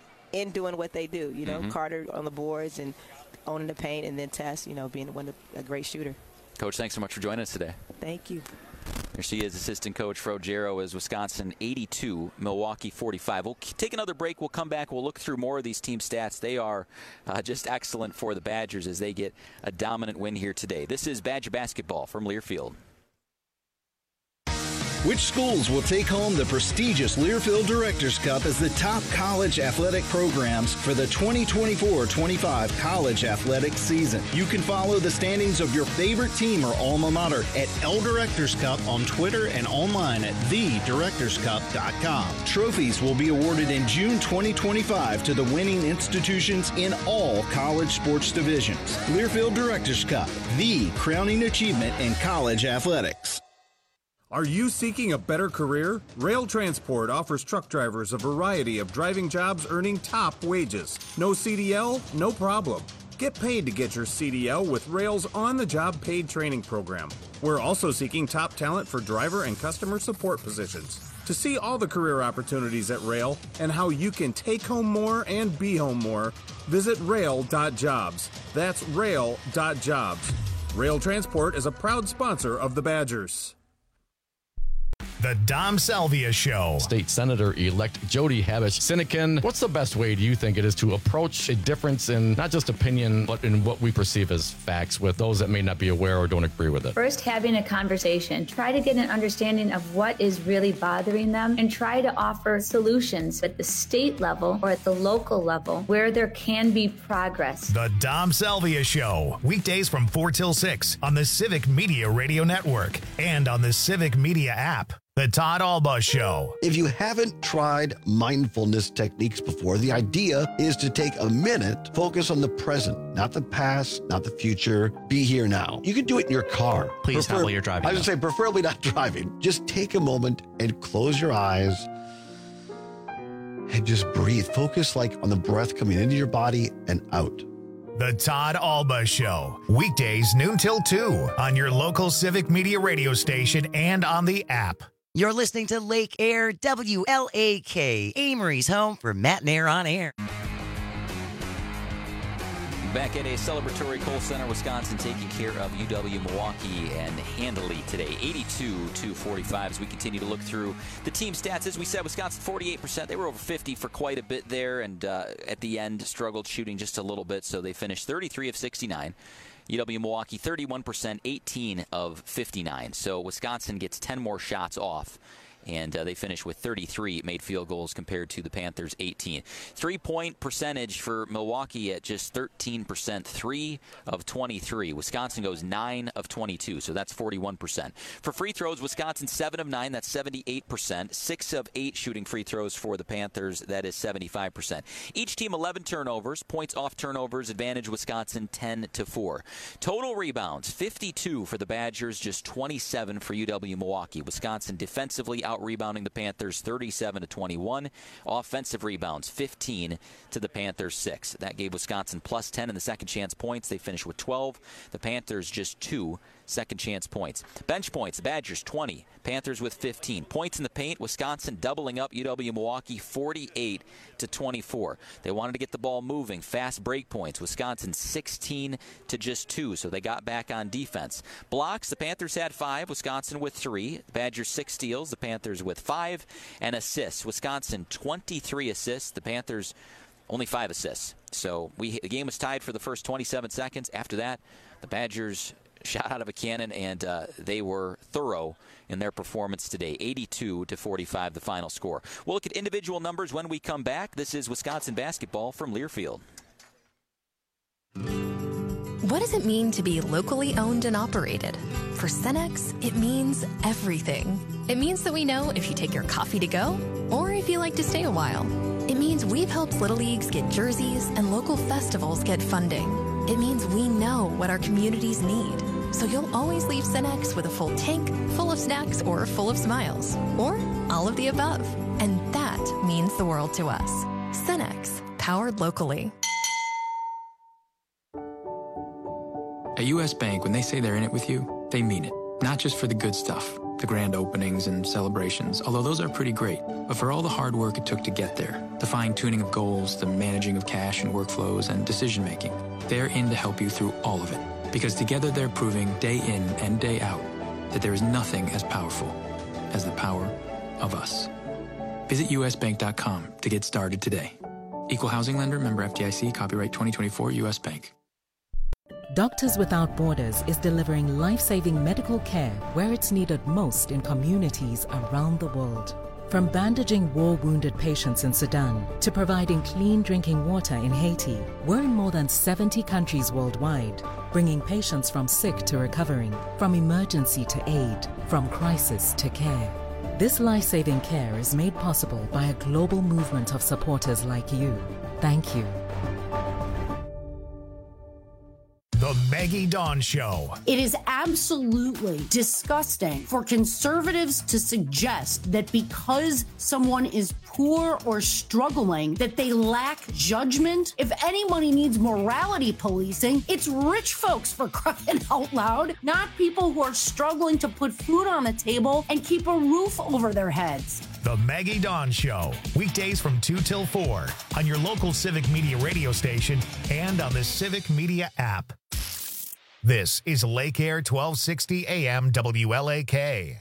in doing what they do, you know, mm-hmm. Carter on the boards and owning the paint, and then Tess, you know, being one of, a great shooter. Coach, thanks so much for joining us today. Thank you. There she is, assistant coach Fro Gero, as Wisconsin eighty-two, Milwaukee forty-five. We'll take another break. We'll come back. We'll look through more of these team stats. They are uh, just excellent for the Badgers as they get a dominant win here today. This is Badger basketball from Learfield. Which schools will take home the prestigious Learfield Directors Cup as the top college athletic programs for the twenty twenty-four twenty-five college athletic season? You can follow the standings of your favorite team or alma mater at L Directors Cup on Twitter and online at the directors cup dot com. Trophies will be awarded in June twenty twenty-five to the winning institutions in all college sports divisions. Learfield Directors Cup, the crowning achievement in college athletics. Are you seeking a better career? Rail Transport offers truck drivers a variety of driving jobs earning top wages. No C D L? No problem. Get paid to get your C D L with Rail's on-the-job paid training program. We're also seeking top talent for driver and customer support positions. To see all the career opportunities at Rail and how you can take home more and be home more, visit rail dot jobs. That's rail dot jobs. Rail Transport is a proud sponsor of the Badgers. The Dom Salvia Show. State Senator-elect Jody Habush-Sinykin, what's the best way, do you think, it is to approach a difference in not just opinion, but in what we perceive as facts with those that may not be aware or don't agree with it? First, having a conversation. Try to get an understanding of what is really bothering them and try to offer solutions at the state level or at the local level where there can be progress. The Dom Salvia Show. Weekdays from four till six on the Civic Media Radio Network and on the Civic Media app. The Todd Alba Show. If you haven't tried mindfulness techniques before, the idea is to take a minute, focus on the present, not the past, not the future. Be here now. You can do it in your car. Please Prefer- not while you're driving. I would say preferably not driving. Just take a moment and close your eyes and just breathe. Focus like on the breath coming into your body and out. The Todd Alba Show. Weekdays noon till two on your local Civic Media radio station and on the app. You're listening to Lake Air W L A K, Amory's home for Matt and Air on Air. Back at a celebratory Kohl Center, Wisconsin, taking care of U W-Milwaukee and handily today, eighty-two to forty-five. As we continue to look through the team stats, as we said, Wisconsin forty-eight percent. They were over fifty for quite a bit there, and uh, at the end struggled shooting just a little bit, so they finished thirty-three of sixty-nine. U W-Milwaukee thirty-one percent, eighteen of fifty-nine. So Wisconsin gets ten more shots off. And uh, they finished with thirty-three made field goals compared to the Panthers' eighteen. Three-point percentage for Milwaukee at just thirteen percent, three of twenty-three. Wisconsin goes nine of twenty-two, so that's forty-one percent. For free throws, Wisconsin seven of nine, that's seventy-eight percent. six of eight shooting free throws for the Panthers, that is seventy-five percent. Each team eleven turnovers, points off turnovers, advantage Wisconsin ten to four. Total rebounds, fifty-two for the Badgers, just twenty-seven for U W-Milwaukee. Wisconsin defensively out rebounding the Panthers thirty-seven to twenty-one. Offensive rebounds fifteen to the Panthers six. That gave Wisconsin plus ten in the second chance points. They finished with twelve. The Panthers just two second chance points. Bench points, the Badgers twenty. Panthers with fifteen. Points in the paint, Wisconsin doubling up U W-Milwaukee forty-eight to twenty-four. They wanted to get the ball moving. Fast break points. Wisconsin sixteen to just two, so they got back on defense. Blocks, the Panthers had five. Wisconsin with three. The Badgers six steals. The Panthers with five. And assists, Wisconsin twenty-three assists. The Panthers only five assists. So we the game was tied for the first twenty-seven seconds. After that, the Badgers shot out of a cannon, and uh, they were thorough in their performance today. eighty-two to forty-five, the final score. We'll look at individual numbers when we come back. This is Wisconsin basketball from Learfield. What does it mean to be locally owned and operated? For Cenex, it means everything. It means that we know if you take your coffee to go or if you like to stay a while. It means we've helped Little Leagues get jerseys and local festivals get funding. It means we know what our communities need. So you'll always leave Cenex with a full tank, full of snacks, or full of smiles. Or all of the above. And that means the world to us. Cenex, powered locally. At U S Bank, when they say they're in it with you, they mean it. Not just for the good stuff, the grand openings and celebrations, although those are pretty great, but for all the hard work it took to get there, the fine-tuning of goals, the managing of cash and workflows, and decision-making. They're in to help you through all of it, because together they're proving day in and day out that there is nothing as powerful as the power of us. Visit U S bank dot com to get started today. Equal housing lender, member F D I C, copyright twenty twenty-four, U S Bank. Doctors Without Borders is delivering life-saving medical care where it's needed most in communities around the world. From bandaging war-wounded patients in Sudan to providing clean drinking water in Haiti, we're in more than seventy countries worldwide, bringing patients from sick to recovering, from emergency to aid, from crisis to care. This life-saving care is made possible by a global movement of supporters like you. Thank you. The Maggie Dawn Show. It is absolutely disgusting for conservatives to suggest that because someone is poor or struggling, that they lack judgment. If anybody needs morality policing, it's rich folks, for crying out loud, not people who are struggling to put food on the table and keep a roof over their heads. The Maggie Dawn Show. Weekdays from two till four on your local Civic Media radio station and on the Civic Media app. This is Lake Air twelve sixty A M W L A K.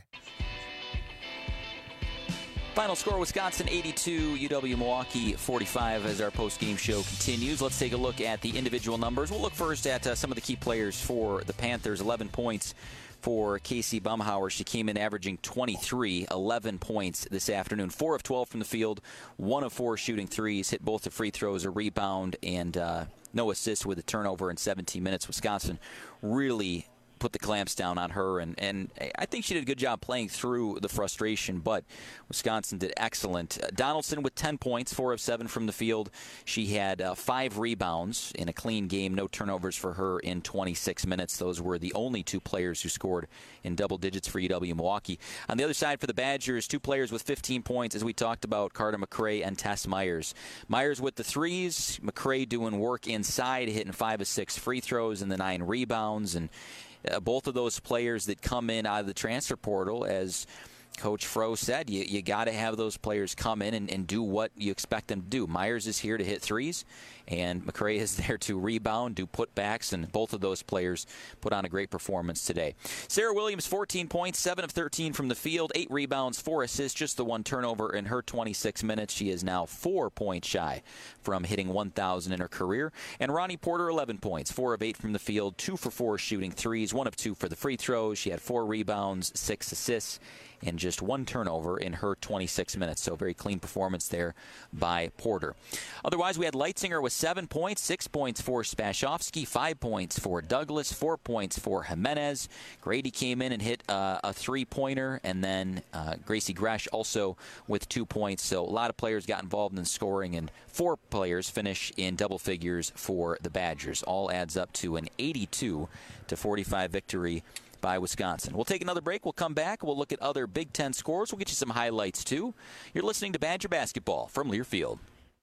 Final score, Wisconsin eighty-two, U W-Milwaukee forty-five as our post-game show continues. Let's take a look at the individual numbers. We'll look first at uh, some of the key players for the Panthers. eleven points for Casey Bumhauer. She came in averaging twenty-three, eleven points this afternoon. four of twelve from the field, one of four shooting threes, hit both the free throws, a rebound, and uh, no assist with a turnover in seventeen minutes. Wisconsin really put the clamps down on her, and, and I think she did a good job playing through the frustration, but Wisconsin did excellent. Uh, Donaldson with ten points, four of seven from the field. She had uh, five rebounds in a clean game, no turnovers for her in twenty-six minutes. Those were the only two players who scored in double digits for U W-Milwaukee. On the other side for the Badgers, two players with fifteen points, as we talked about, Carter McRae and Tess Myers. Myers with the threes, McRae doing work inside, hitting five of six free throws and the nine rebounds, and Uh, both of those players that come in out of the transfer portal, as Coach Fro said, you, you got to have those players come in and, and do what you expect them to do. Myers is here to hit threes, and McRae is there to rebound, do putbacks, and both of those players put on a great performance today. Sarah Williams, fourteen points, seven of thirteen from the field, eight rebounds, four assists, just the one turnover in her twenty-six minutes. She is now four points shy from hitting one thousand in her career. And Ronnie Porter, eleven points, four of eight from the field, two for four shooting threes, one of two for the free throws. She had four rebounds, six assists, and just one turnover in her twenty-six minutes. So very clean performance there by Porter. Otherwise, we had Leitzinger with seven points, six points for Spashovsky, five points for Douglas, four points for Jimenez. Grady came in and hit uh, a three-pointer, and then uh, Gracie Gresh also with two points. So a lot of players got involved in scoring, and four players finish in double figures for the Badgers. All adds up to an eighty-two to forty-five victory by Wisconsin. We'll take another break. We'll come back. We'll look at other Big Ten scores. We'll get you some highlights, too. You're listening to Badger Basketball from Learfield.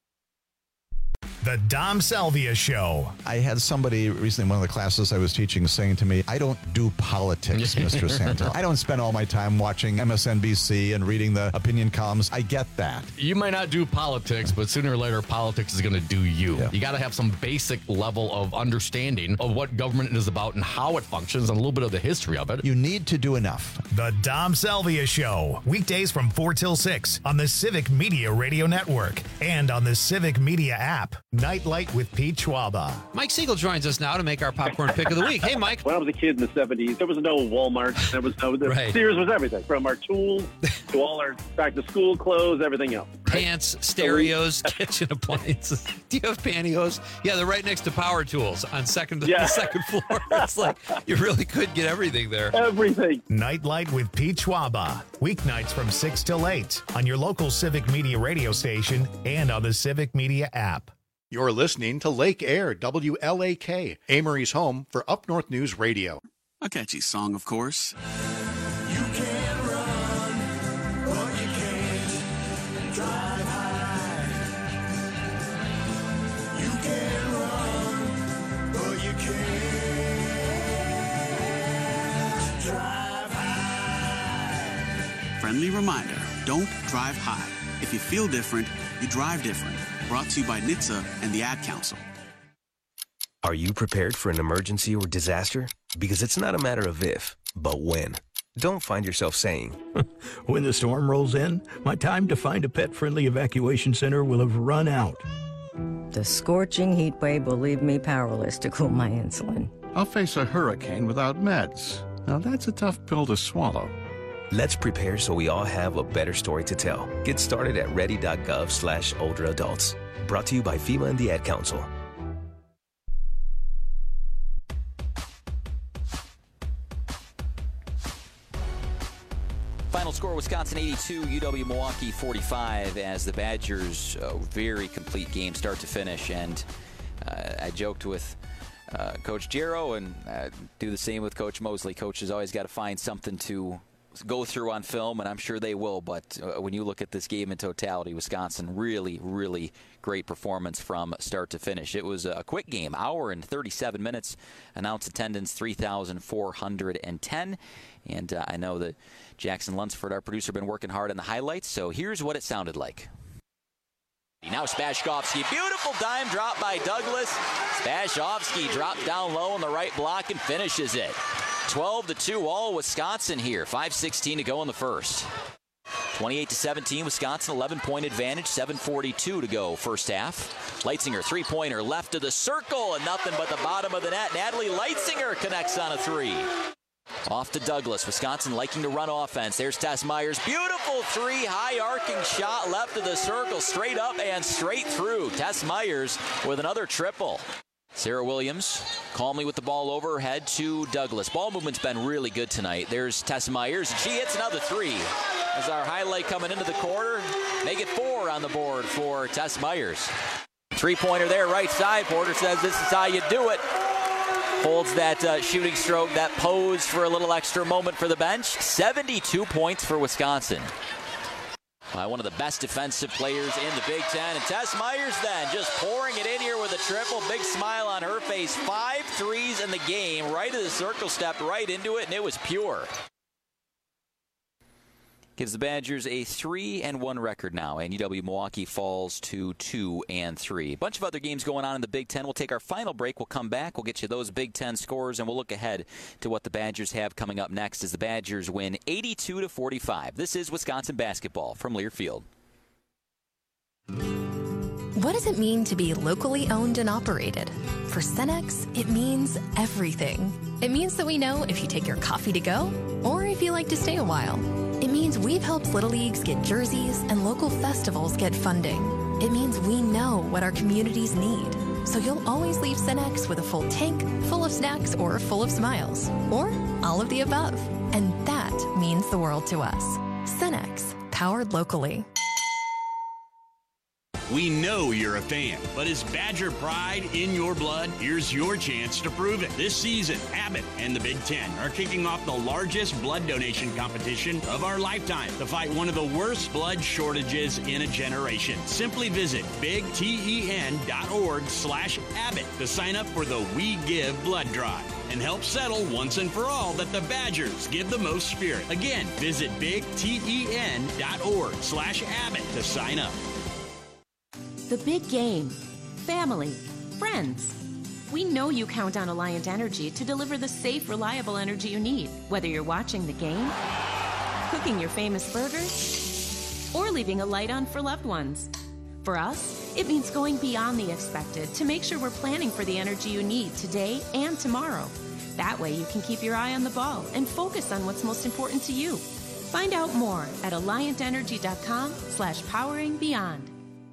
The Dom Salvia Show. I had somebody recently in one of the classes I was teaching saying to me, I don't do politics, Mister Santel. I don't spend all my time watching M S N B C and reading the opinion columns. I get that. You might not do politics, but sooner or later, politics is going to do you. Yeah. You got to have some basic level of understanding of what government is about and how it functions and a little bit of the history of it. You need to do enough. The Dom Salvia Show. Weekdays from four till six on the Civic Media Radio Network and on the Civic Media app. Nightlight with Pete Schwaba. Mike Siegel joins us now to make our popcorn pick of the week. Hey, Mike. When I was a kid in the seventies, there was no Walmart. There was no, the right. Sears was everything, from our tools to all our back-to-school clothes, everything else. Right? Pants, stereos, kitchen appliances. Do you have pantyhose? Yeah, they're right next to power tools on second to yeah. the second floor. It's like you really could get everything there. Everything. Nightlight with Pete Schwaba. Weeknights from six till eight on your local Civic Media radio station and on the Civic Media app. You're listening to Lake Air W L A K, Amory's home for Up North News Radio. A catchy song, of course. You can run, but you can't drive high. You can run, but you can't drive high. Friendly reminder, don't drive high. If you feel different, you drive different. Brought to you by N H T S A and the Ad Council. Are you prepared for an emergency or disaster? Because it's not a matter of if, but when. Don't find yourself saying, when the storm rolls in, my time to find a pet-friendly evacuation center will have run out. The scorching heat wave will leave me powerless to cool my insulin. I'll face a hurricane without meds. Now that's a tough pill to swallow. Let's prepare so we all have a better story to tell. Get started at ready.gov slash older adults. Brought to you by FEMA and the Ad Council. Final score, Wisconsin eighty-two, U W-Milwaukee forty-five, as the Badgers, a very complete game start to finish. And uh, I joked with uh, Coach Jarrow and uh, do the same with Coach Mosley. Coach has always got to find something to go through on film, and I'm sure they will, but uh, when you look at this game in totality, Wisconsin, really, really great performance from start to finish. It was a quick game, hour and thirty-seven minutes, announced attendance three thousand four hundred ten, and uh, I know that Jackson Lunsford, our producer, been working hard on the highlights, so here's what it sounded like. Now Spashkovsky, beautiful dime drop by Douglas. Spashkovsky dropped down low in the right block and finishes it. twelve to two, all Wisconsin here. five sixteen to go in the first. twenty-eight to seventeen, Wisconsin, eleven-point advantage, seven forty-two to go first half. Leitzinger, three-pointer, left of the circle, and nothing but the bottom of the net. Natalie Leitzinger connects on a three. Off to Douglas. Wisconsin liking to run offense. There's Tess Myers. Beautiful three. High arcing shot left of the circle. Straight up and straight through. Tess Myers with another triple. Sarah Williams calmly with the ball over her head to Douglas. Ball movement's been really good tonight. There's Tess Myers. She hits another three. As our highlight coming into the quarter. Make it four on the board for Tess Myers. Three-pointer there, right side. Porter says this is how you do it. Holds that uh, shooting stroke, that pose for a little extra moment for the bench. seventy-two points for Wisconsin. By one of the best defensive players in the Big Ten. And Tess Myers then just pouring it in here with a triple. Big smile on her face. Five threes in the game. Right of the circle, stepped right into it, and it was pure. Gives the Badgers a three and one record now, and U W Milwaukee falls to two and three. A bunch of other games going on in the Big Ten. We'll take our final break. We'll come back. We'll get you those Big Ten scores, and we'll look ahead to what the Badgers have coming up next as the Badgers win eighty-two to forty-five. This is Wisconsin basketball from Learfield. What does it mean to be locally owned and operated? For Cenex, it means everything. It means that we know if you take your coffee to go or if you like to stay a while. It means we've helped Little Leagues get jerseys and local festivals get funding. It means we know what our communities need. So you'll always leave Cenex with a full tank, full of snacks, or full of smiles. Or all of the above. And that means the world to us. Cenex, powered locally. We know you're a fan, but is Badger pride in your blood? Here's your chance to prove it. This season, Abbott and the Big Ten are kicking off the largest blood donation competition of our lifetime to fight one of the worst blood shortages in a generation. Simply visit bigten.org slash Abbott to sign up for the We Give Blood Drive and help settle once and for all that the Badgers give the most spirit. Again, visit bigten.org slash Abbott to sign up. The big game, family, friends. We know you count on Alliant Energy to deliver the safe, reliable energy you need, whether you're watching the game, cooking your famous burgers, or leaving a light on for loved ones. For us, it means going beyond the expected to make sure we're planning for the energy you need today and tomorrow. That way you can keep your eye on the ball and focus on what's most important to you. Find out more at alliantenergy.com slash powering beyond.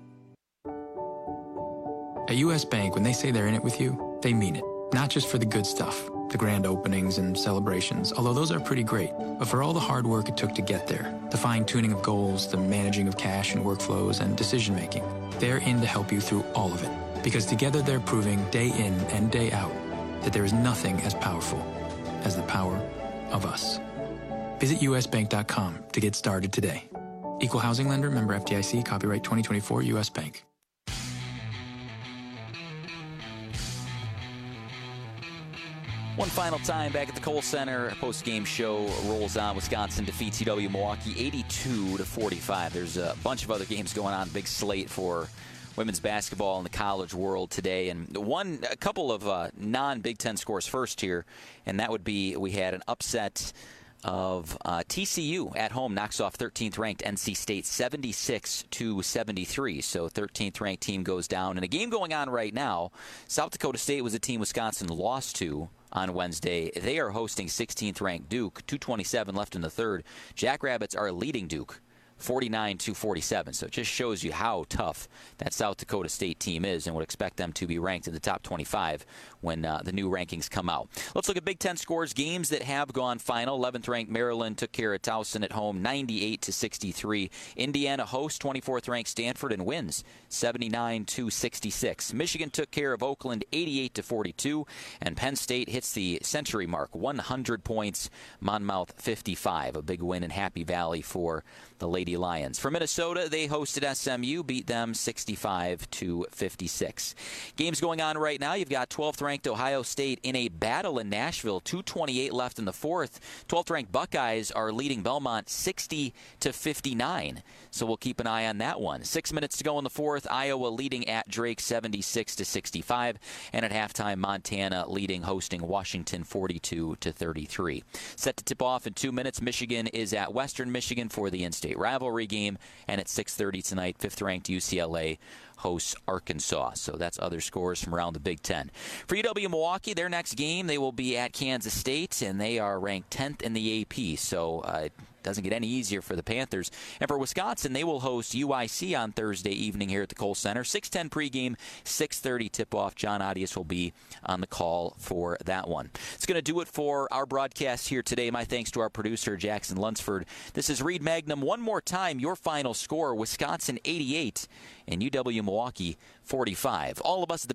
At U S Bank, when they say they're in it with you, they mean it. Not just for the good stuff, the grand openings and celebrations, although those are pretty great, but for all the hard work it took to get there, the fine-tuning of goals, the managing of cash and workflows, and decision-making. They're in to help you through all of it, because together they're proving day in and day out that there is nothing as powerful as the power of us. Visit U S bank dot com to get started today. Equal housing lender, member F D I C, copyright twenty twenty-four, U S Bank. One final time back at the Kohl Center. Post-game show rolls on. Wisconsin defeats U W Milwaukee eighty-two to forty-five. There's a bunch of other games going on. Big slate for women's basketball in the college world today. And one, a couple of uh, non-Big Ten scores first here, and that would be we had an upset of uh, T C U at home knocks off thirteenth ranked N C State seventy-six to seventy-three. So thirteenth ranked team goes down. And a game going on right now, South Dakota State was a team Wisconsin lost to on Wednesday. They are hosting sixteenth ranked Duke. two twenty-seven left in the third. Jackrabbits are leading Duke forty-nine to forty-seven. So it just shows you how tough that South Dakota State team is, and would expect them to be ranked in the top twenty-five when uh, the new rankings come out. Let's look at Big Ten scores. Games that have gone final. eleventh ranked Maryland took care of Towson at home ninety-eight to sixty-three. Indiana hosts twenty-fourth ranked Stanford and wins seventy-nine to sixty-six. Michigan took care of Oakland eighty-eight to forty-two. And Penn State hits the century mark, one hundred points. Monmouth fifty-five. A big win in Happy Valley for the Lady Nittany Lions. For Minnesota, they hosted S M U, beat them sixty-five to fifty-six. Games going on right now. You've got twelfth-ranked Ohio State in a battle in Nashville. two twenty-eight left in the fourth. twelfth-ranked Buckeyes are leading Belmont sixty to fifty-nine. So we'll keep an eye on that one. Six minutes to go in the fourth. Iowa leading at Drake seventy-six to sixty-five. And at halftime, Montana leading, hosting Washington forty-two to thirty-three. Set to tip off in two minutes. Michigan is at Western Michigan for the in-state rivalry game. And at six thirty tonight, fifth-ranked U C L A hosts Arkansas. So that's other scores from around the Big Ten. For U W Milwaukee, their next game, they will be at Kansas State, and they are ranked tenth in the A P. So uh, it doesn't get any easier for the Panthers. And for Wisconsin, they will host U I C on Thursday evening here at the Kohl Center. six ten pregame, six thirty tip-off. John Audius will be on the call for that one. It's going to do it for our broadcast here today. My thanks to our producer, Jackson Lunsford. This is Reed Magnum. One more time, your final score, Wisconsin eighty-eight and U W Milwaukee forty-five. All of us at the